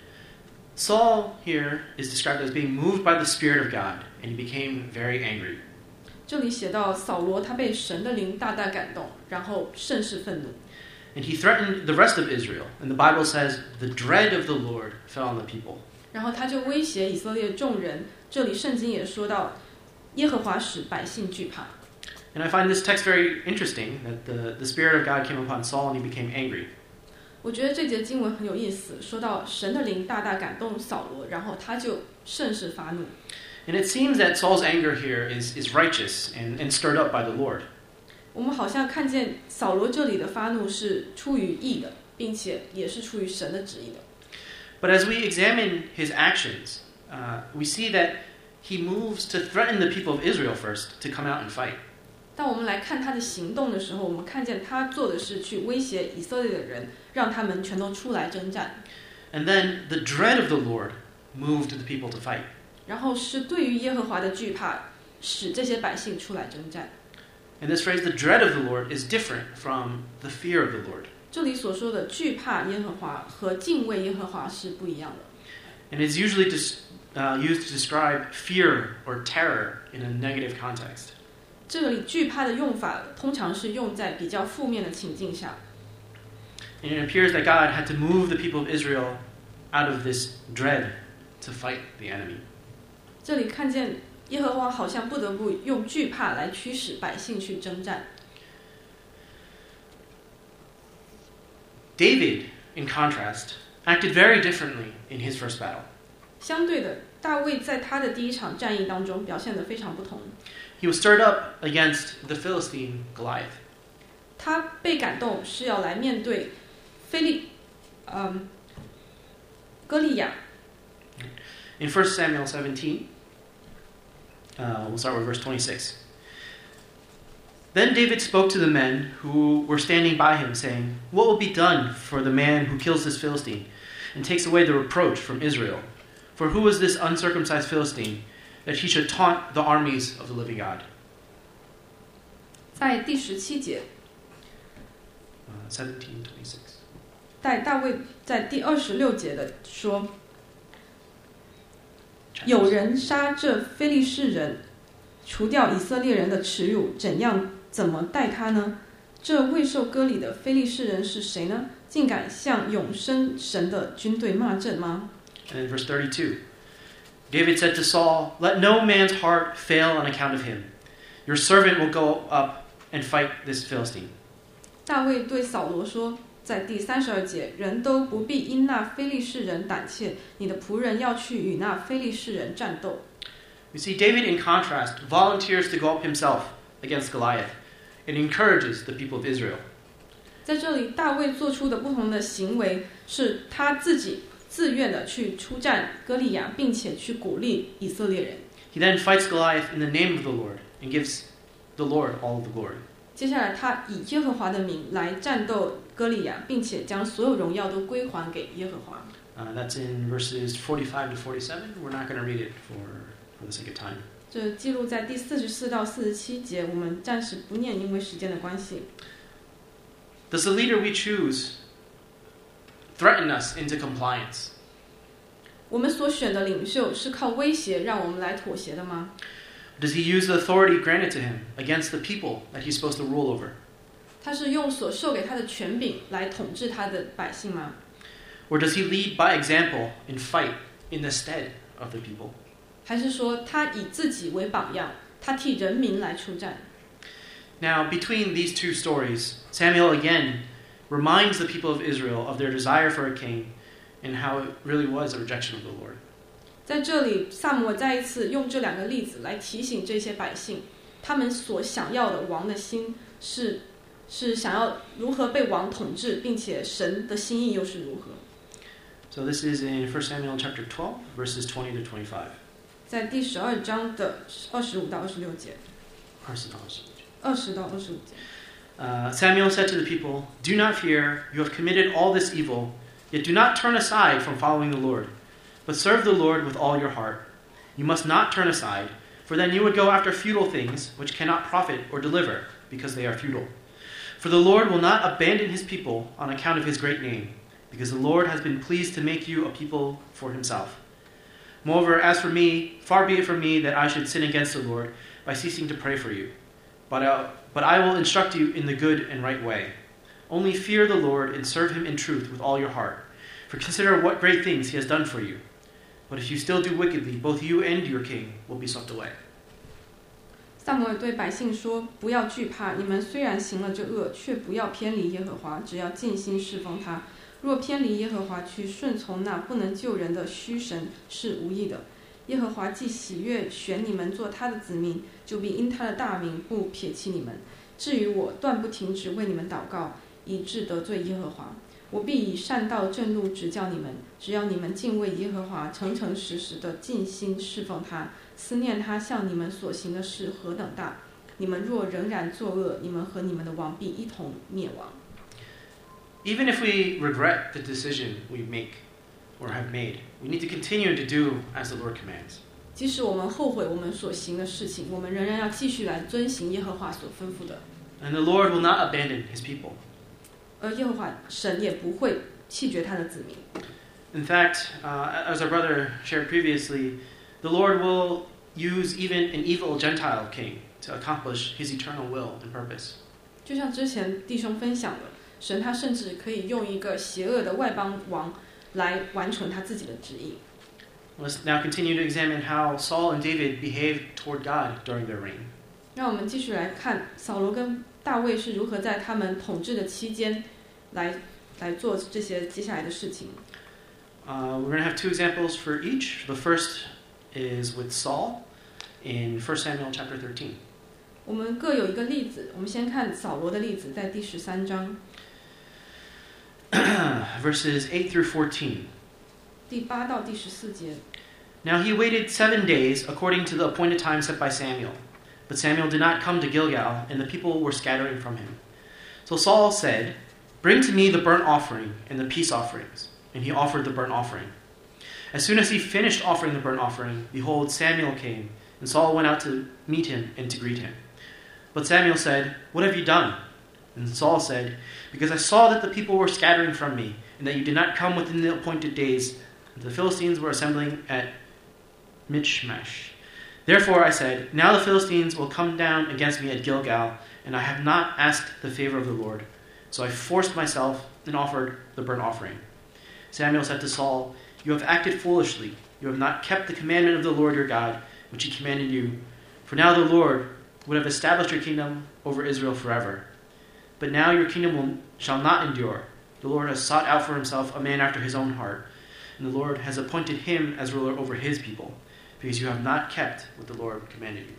Saul here is described as being moved by the Spirit of God, and he became very angry. 这里写到扫罗他被神的灵大大感动，然后甚是愤怒。 And he threatened the rest of Israel. And the Bible says, the dread of the Lord fell on the people. 然后他就威胁以色列众人。这里圣经也说到，耶和华使百姓惧怕。 And I find this text very interesting, that the, the Spirit of God came upon Saul and he became angry. 我觉得这节经文很有意思，说到神的灵大大感动扫罗，然后他就甚是发怒。 And it seems that Saul's anger here is, is righteous and, and stirred up by the Lord. 我们好像看见扫罗这里的发怒是出于义的，并且也是出于神的旨意的。 But as we examine his actions, uh, we see that he moves to threaten the people of Israel first to come out and fight. 当我们来看他的行动的时候，我们看见他做的是去威胁以色列的人，让他们全都出来征战。 And then the dread of the Lord moved the people to fight. 然后是对于耶和华的惧怕，使这些百姓出来征战。 And this phrase, the dread of the Lord, is different from the fear of the Lord. 这里所说的惧怕耶和华和敬畏耶和华是不一样的。 And it's usually dis, uh, used to describe fear or terror in a negative context. 这里惧怕的用法通常是用在比较负面的情境下。 And it appears that God had to move the people of Israel out of this dread to fight the enemy. 这里看见耶和华好像不得不用惧怕来驱使百姓去征战。 David, in contrast, acted very differently in his first battle. 相对的，大卫在他的第一场战役当中表现得非常不同。 He was stirred up against the Philistine Goliath. 他被感动是要来面对非利，嗯，歌利亚。 In First Samuel seventeen, uh, we'll start with verse twenty-six. Then David spoke to the men who were standing by him, saying, "What will be done for the man who kills this Philistine and takes away the reproach from Israel? For who is this uncircumcised Philistine that he should taunt the armies of the living God?" 在第十七节， Uh, seventeen twenty-six. 在大卫在第二十六节的说，有人杀这非利士人，除掉以色列人的耻辱，怎样怎么待他呢？这未受割礼的非利士人是谁呢？竟敢向永生神的军队骂阵吗？ And in verse thirty-two, David said to Saul, "Let no man's heart fail on account of him. Your servant will go up and fight this Philistine." 大卫对扫罗说，在第三十二节，人都不必因那非利士人胆怯，你的仆人要去与那非利士人战斗。 You see, David, in contrast, volunteers to go up himself against Goliath and encourages the people of Israel. 在这里，大卫做出的不同的行为是他自己自愿的去出战歌利亚，并且去鼓励以色列人。 He then fights Goliath in the name of the Lord and gives the Lord all the glory. 接下来，他以耶和华的名来战斗歌利亚，并且将所有荣耀都归还给耶和华。 Uh, that's in verses forty-five to forty-seven. We're not going to read it for, for the sake of time. 这记录在第四十四到四十七节，我们暂时不念，因为时间的关系。 Does the leader we choose threaten us into compliance? 我们所选的领袖是靠威胁让我们来妥协的吗？ Does he use the authority granted to him against the people that he's supposed to rule over? 他是用所授给他的权柄来统治他的百姓吗？ Or does he lead by example and fight in the stead of the people? 还是说他以自己为榜样，他替人民来出战？ Now, between these two stories, Samuel again reminds the people of Israel of their desire for a king and how it really was a rejection of the Lord. 在这里，萨姆尔再一次用这两个例子来提醒这些百姓，他们所想要的王的心是是想要如何被王统治，并且神的心意又是如何。 So this is in First Samuel chapter twelve, verses twenty to twenty-five. 在第十二章的二十五到二十六节，二十到二十五节。 Uh, Samuel said to the people, "Do not fear, you have committed all this evil, yet do not turn aside from following the Lord, but serve the Lord with all your heart. You must not turn aside, for then you would go after futile things which cannot profit or deliver, because they are futile. For the Lord will not abandon his people on account of his great name, because the Lord has been pleased to make you a people for himself. Moreover, as for me, far be it from me that I should sin against the Lord by ceasing to pray for you. But, uh, but I will instruct you in the good and right way. Only fear the Lord and serve him in truth with all your heart. For consider what great things he has done for you. But if you still do wickedly, both you and your king will be swept away." 撒母耳对百姓说：“不要惧怕，你们虽然行了这恶，却不要偏离耶和华，只要尽心侍奉他。若偏离耶和华，去顺从那不能救人的虚神，是无益的。耶和华既喜悦选你们做他的子民，就必因他的大名不撇弃你们。至于我，断不停止为你们祷告，以致得罪耶和华。我必以善道正路指教你们，只要你们敬畏耶和华，诚诚实实的尽心侍奉他，思念他向你们所行的事何等大， 你们若仍然作恶，你们和你们的王必一同灭亡。 Even if we regret the decision we make or have made, we need to continue to do as the Lord commands. 即使我们后悔我们所行的事情，我们仍然要继续来遵行耶和华所吩咐的。 And the Lord will not abandon his people. 而耶和华神也不会弃绝他的子民。 In fact, uh, as our brother shared previously, the Lord will use even an evil Gentile king to accomplish his eternal will and purpose. 就像之前弟兄分享的，神他甚至可以用一个邪恶的外邦王来完成他自己的旨意。 Let's now continue to examine how Saul and David behaved toward God during their reign. 让我们继续来看扫罗跟大卫是如何在他们统治的期间来来做这些接下来的事情。 Uh, we're going to have two examples for each. The first is with Saul in First Samuel chapter thirteen. 我们各有一个例子，我们先看扫罗的例子，在第十三章 verses eight through fourteen. 第八到第十四节。 Now he waited seven days according to the appointed time set by Samuel. But Samuel did not come to Gilgal, and the people were scattering from him. So Saul said, "Bring to me the burnt offering and the peace offerings." And he offered the burnt offering. As soon as he finished offering the burnt offering, behold, Samuel came, and Saul went out to meet him and to greet him. But Samuel said, "What have you done?" And Saul said, "Because I saw that the people were scattering from me, and that you did not come within the appointed days. The Philistines were assembling at Michmash. Therefore I said, now the Philistines will come down against me at Gilgal, and I have not asked the favor of the Lord. So I forced myself and offered the burnt offering." Samuel said to Saul, "You have acted foolishly. You have not kept the commandment of the Lord your God, which he commanded you. For now the Lord would have established your kingdom over Israel forever. But now your kingdom will, shall not endure. The Lord has sought out for himself a man after his own heart, and the Lord has appointed him as ruler over his people, because you have not kept what the Lord commanded you."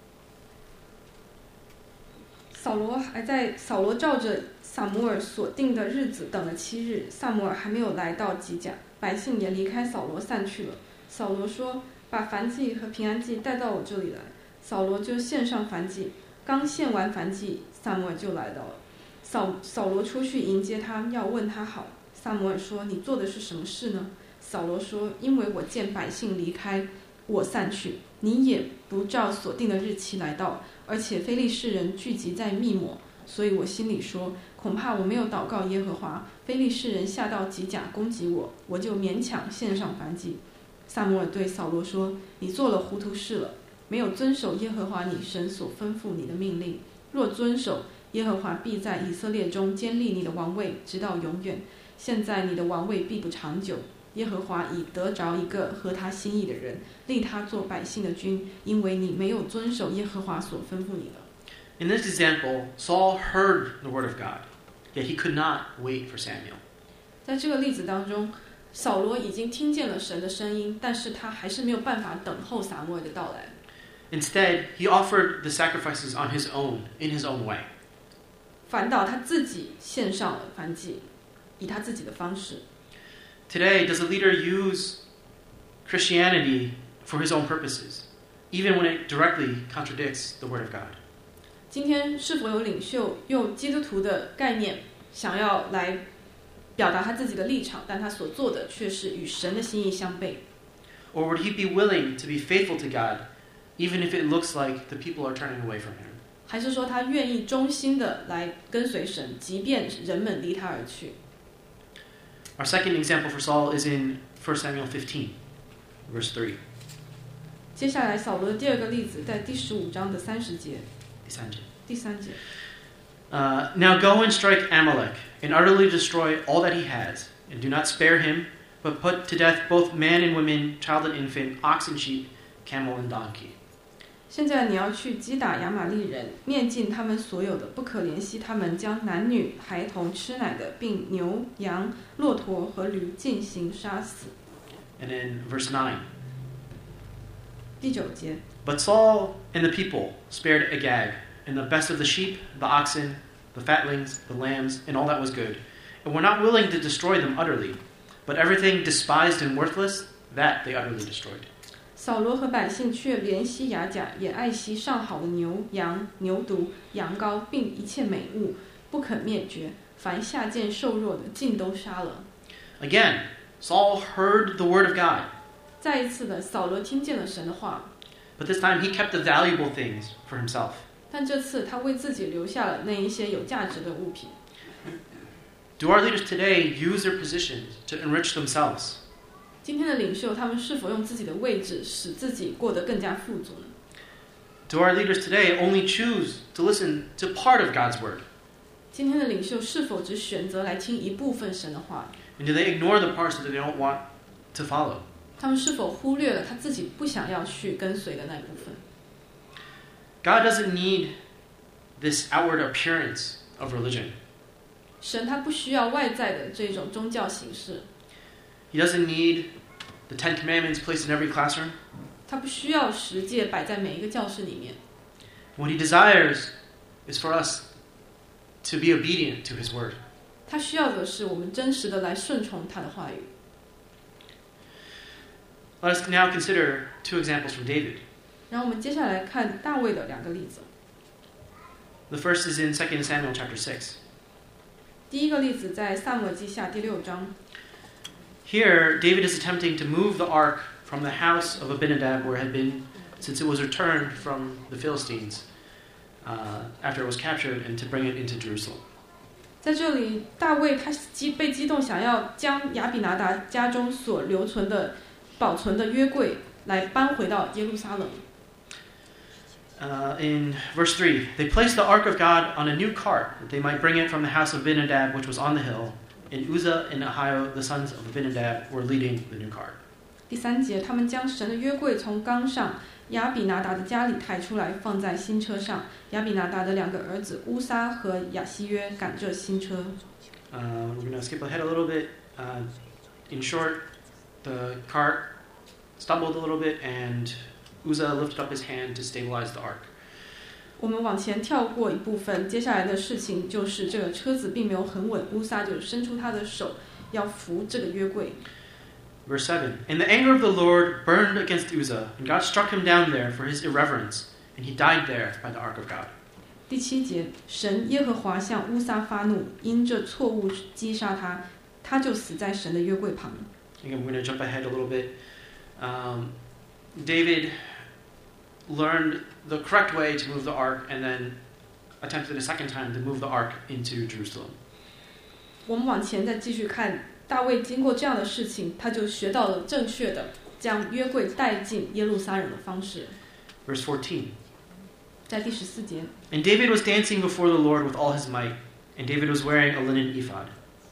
扫罗还在扫罗照着撒母耳所定的日子等了七日，撒母耳还没有来到吉甲，百姓也离开扫罗散去了。扫罗说：“把燔祭和平安祭带到我这里来。”扫罗就献上燔祭，刚献完燔祭，撒母耳就来到了。扫扫罗出去迎接他，要问他好。撒母耳说：“你做的是什么事呢？”扫罗说：“因为我见百姓离开，我散去，你也不照所定的日期来到，而且非利士人聚集在密抹，所以我心里说，恐怕我没有祷告耶和华，非利士人下到吉甲攻击我，我就勉强献上燔祭。”撒母耳对扫罗说：“你做了糊涂事了，没有遵守耶和华你神所吩咐你的命令。若遵守，耶和华必在以色列中坚立你的王位，直到永远。现在你的王位必不长久。耶和华已得着一个合他心意的人，立他做百姓的君，因为你没有遵守耶和华所吩咐你的。” In this example, Saul heard the word of God, yet he could not wait for Samuel. 在这个例子当中，扫罗已经听见了神的声音，但是他还是没有办法等候撒母耳的到来。 Instead, he offered the sacrifices on his own, in his own way. 反倒他自己献上了燔祭，以他自己的方式。 Today, does a leader use Christianity for his own purposes, even when it directly contradicts the Word of God? 今天是否有领袖用基督徒的概念想要来表达他自己的立场，但他所做的却是与神的心意相悖？ Or would he be willing to be faithful to God, even if it looks like the people are turning away from him? 还是说他愿意忠心的来跟随神，即便人们离他而去？ Our second example for Saul is in First Samuel fifteen, verse three. 接下来扫罗的第二个例子在第十五章的三十节。第三节。 Uh, now go and strike Amalek, and utterly destroy all that he has, and do not spare him, but put to death both man and woman, child and infant, ox and sheep, camel and donkey. 现在你要去击打亚玛力人，灭尽他们所有的，不可怜惜他们，将男女孩童吃奶的，并牛羊骆驼和驴进行杀死。 And then verse nine. 第九节。 But Saul and the people spared Agag, and the best of the sheep, the oxen, the fatlings, the lambs, and all that was good, and were not willing to destroy them utterly, but everything despised and worthless, that they utterly destroyed. 扫罗和百姓却怜惜雅甲，也爱惜上好的牛羊、牛犊、羊羔，并一切美物，不肯灭绝。凡下贱瘦弱的，尽都杀了。 Again, Saul heard the word of God. 再一次的，扫罗听见了神的话， But this time he kept the valuable things for himself. 但这次他为自己留下了那一些有价值的物品。 Do our leaders today use their positions to enrich themselves? 今天的领袖，他们是否用自己的位置使自己过得更加富足呢？ Do our leaders today only choose to listen to part of God's word? 今天的领袖是否只选择来听一部分神的话？ And do they ignore the parts that they don't want to follow? 他们是否忽略了他自己不想要去跟随的那一部分？ God doesn't need this outward appearance of religion. 神他不需要外在的这种宗教形式， He doesn't need the Ten Commandments placed in every classroom. 他不需要十诫摆在每一个教室里面。 What he desires is for us to be obedient to his word. 他需要的是我们真实的来顺从他的话语。 Let us now consider two examples from David. 然后我们接下来看大卫的两个例子。 The first is in Second Samuel chapter six. 第一个例子在撒母耳记下第六章。 Here, David is attempting to move the ark from the house of Abinadab where it had been since it was returned from the Philistines uh, after it was captured, and to bring it into Jerusalem. 在这里，大卫他激被激动，想要将亚比拿达家中所留存的、保存的约柜来搬回到耶路撒冷。 Uh, in verse three, they placed the ark of God on a new cart that they might bring it from the house of Abinadab, which was on the hill. And Uzzah and Ahio, the sons of Abinadab, were leading the new cart. 第三节，他们将神的约柜从冈上亚比拿达的家里抬出来，放在新车上。亚比拿达的两个儿子乌撒和亚西约赶着新车。 Uh, we're going to skip ahead a little bit. Uh, in short, the cart stumbled a little bit, and Uzzah lifted up his hand to stabilize the ark. 我们往前跳过一部分，接下来的事情就是这个车子并没有很稳，乌撒就伸出他的手要扶这个约柜。 Verse seven, and the anger of the Lord burned against Uzzah, and God struck him down there for his irreverence, and he died there by the ark of God. 第七节，神耶和华向乌撒发怒，因这错误击杀他，他就死在神的约柜旁。 Again, we're going to jump ahead a little bit. Um, David learned the correct way to move the ark, and then attempted a second time to move the ark into Jerusalem. 我们往前再继续看，大卫经过这样的事情，他就学到了正确的将约柜带进耶路撒冷的方式。 Verse fourteen, 在第十四节， and David was dancing before the Lord with all his might, and David was wearing a linen ephod.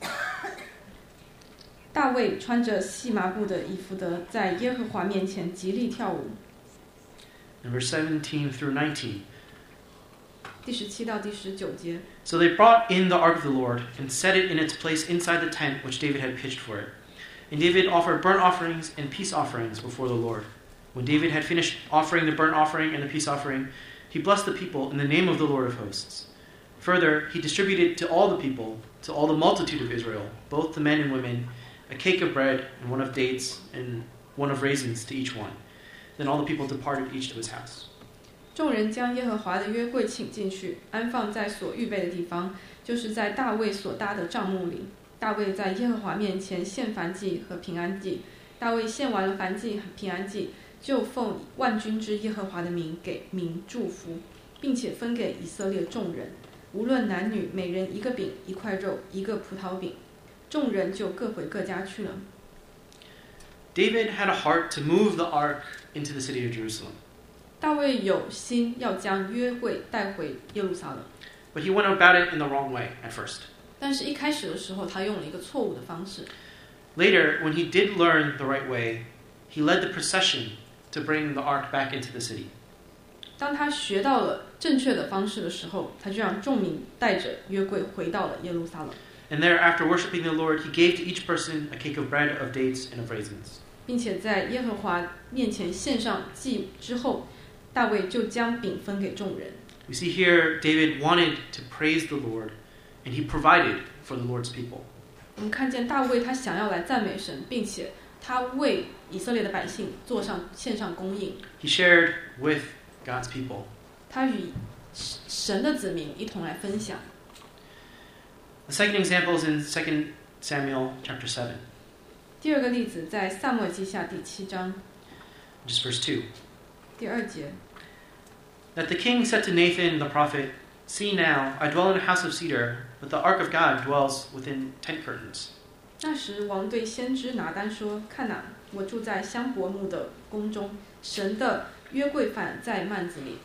大卫穿着细麻布的以弗得，在耶和华面前极力跳舞。 And verse seventeen through nineteen. 第十七到第十九节， So they brought in the ark of the Lord, and set it in its place inside the tent which David had pitched for it. And David offered burnt offerings and peace offerings before the Lord. When David had finished offering the burnt offering and the peace offering, he blessed the people in the name of the Lord of hosts. Further, he distributed to all the people, to all the multitude of Israel, both the men and women, a cake of bread and one of dates and one of raisins to each one. Then all the people departed each to his house. 众人将耶和华的约柜请进去，安放在所预备的地方，就是在大卫所搭的帐幕里。大卫在耶和华面前献燔祭和平安祭。大卫献完了燔祭和平安祭，就奉万军之耶和华的名给民祝福，并且分给以色列众人，无论男女，每人一个饼，一块肉，一个葡萄饼。众人就各回各家去了。 David had a heart to move the ark into the city of Jerusalem. 大卫有心要将约柜带回耶路撒冷， But he went about it in the wrong way at first. 但是一开始的时候，他用了一个错误的方式。 Later, when he did learn the right way, he led the procession to bring the ark back into the city. 当他学到了正确的方式的时候，他就让众民带着约柜回到了耶路撒冷。 And there, after worshiping the Lord, he gave to each person a cake of bread, of dates, and of raisins. 并且在耶和华面前献上祭之后，大卫就将饼分给众人。 We see here David wanted to praise the Lord, and he provided for the Lord's people. 我们看见大卫他想要来赞美神，并且他为以色列的百姓做上献上供应， He shared with God's people. 他与神的子民一同来分享。 The second example is in Second Samuel chapter seven, 第二个例子在撒母耳记下第七章 just verse two. 第二节， That the king said to Nathan the prophet, "See now, I dwell in a house of cedar, but the ark of God dwells within tent curtains." 那时王对先知拿单说：“看哪，我住在香柏木的宫中，神的约柜反在幔子里。”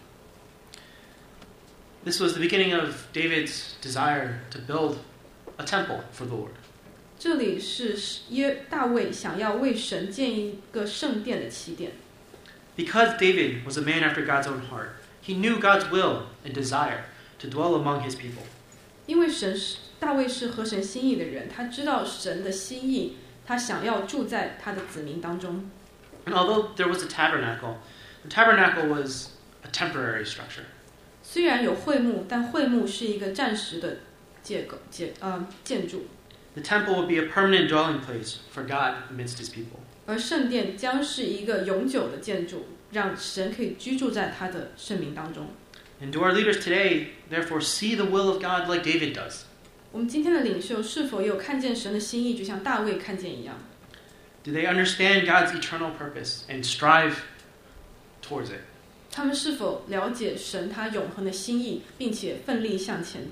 This was the beginning of David's desire to build a temple for the Lord. 这里是耶大卫想要为神建一个圣殿的起点。 Because David was a man after God's own heart, he knew God's will and desire to dwell among his people. 因为神是大卫是合神心意的人，他知道神的心意，他想要住在他的子民当中。 And although there was a tabernacle, the tabernacle was a temporary structure. 虽然有会幕，但会幕是一个暂时的结构结呃建筑， The temple would be a permanent dwelling place for God amidst his people. 而圣殿将是一个永久的建筑，让神可以居住在他的圣民当中。 And do our leaders today, therefore, see the will of God like David does? 我们今天的领袖是否有看见神的心意，就像大卫看见一样？ Do they understand God's eternal purpose and strive towards it? 他们是否了解神他永恒的心意，并且奋力向前？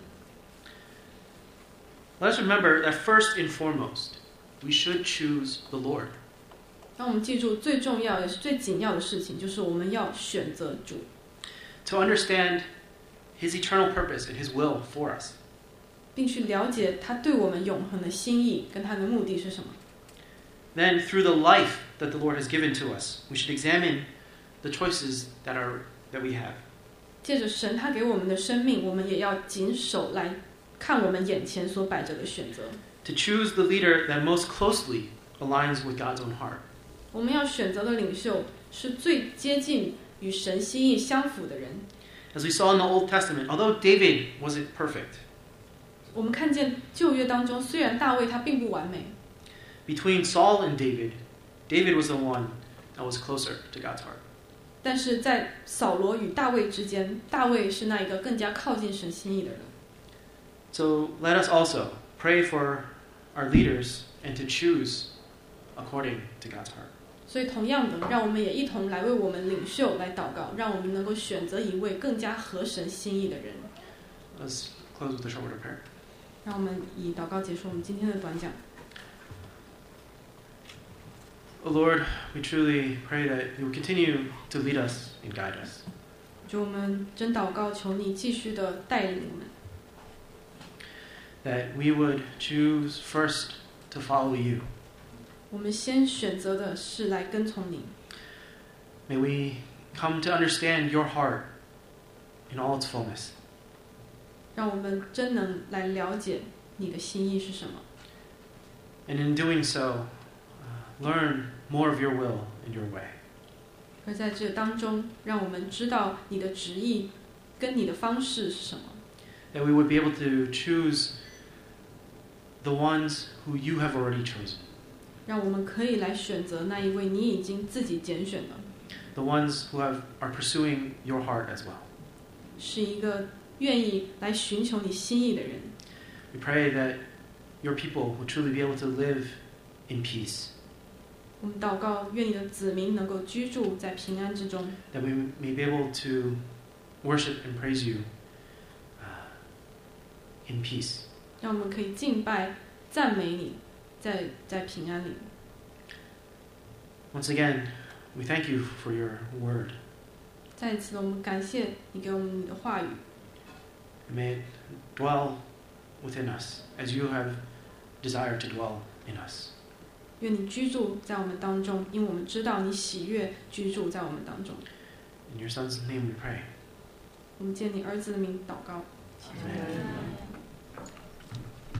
Let us remember that first and foremost, we should choose the Lord. 让我们记住最重要也是最紧要的事情，就是我们要选择主， To understand his eternal purpose and his will for us. 并去了解他对我们永恒的心意跟他的目的是什么。 Then, through the life that the Lord has given to us, we should examine the choices that are that we have. 借着神他给我们的生命，我们也要谨守来看我们眼前所摆着的选择。 To choose the leader that most closely aligns with God's own heart. 我们要选择的领袖是最接近与神心意相符的人。 As we saw in the Old Testament, although David wasn't perfect, 我们看见旧约当中，虽然大卫他并不完美， between Saul and David, David was the one that was closer to God's heart. 但是在扫罗与大卫之间，大卫是那一个更加靠近神心意的人。 So let us also pray for our leaders and to choose according to God's heart. 所以同样的，让我们也一同来为我们领袖来祷告，让我们能够选择一位更加合神心意的人。 Let's close with a short word of prayer. 让我们以祷告结束我们今天的短讲。 Oh Lord, we truly pray that you will continue to lead us and guide us. 主，我们真祷告，求你继续的带领我们， That we would choose first to follow you. 我们先选择的是来跟从你。 May we come to understand your heart in all its fullness. 让我们真能来了解你的心意是什么， And in doing so, uh, learn more of your will and your way. 而在这当中，让我们知道你的旨意跟你的方式是什么， That we would be able to choose the ones who you have already chosen. 让我们可以来选择那一位你已经自己拣选的， The ones who have, are pursuing your heart as well. 是一个愿意来寻求你心意的人。 We pray that your people will truly be able to live in peace. 我们祷告，愿你的子民能够居住在平安之中， That we may be able to worship and praise you uh, in peace. 让我们可以敬拜、赞美你，在在平安里。 Once again, we thank you for your word. 再一次，我们感谢你给我们你的话语， May it dwell within us as you have desired to dwell in us. 愿你居住在我们当中，因为我们知道你喜悦居住在我们当中。 In your Son's name we pray. 我们借你儿子的名祷告。 Amen.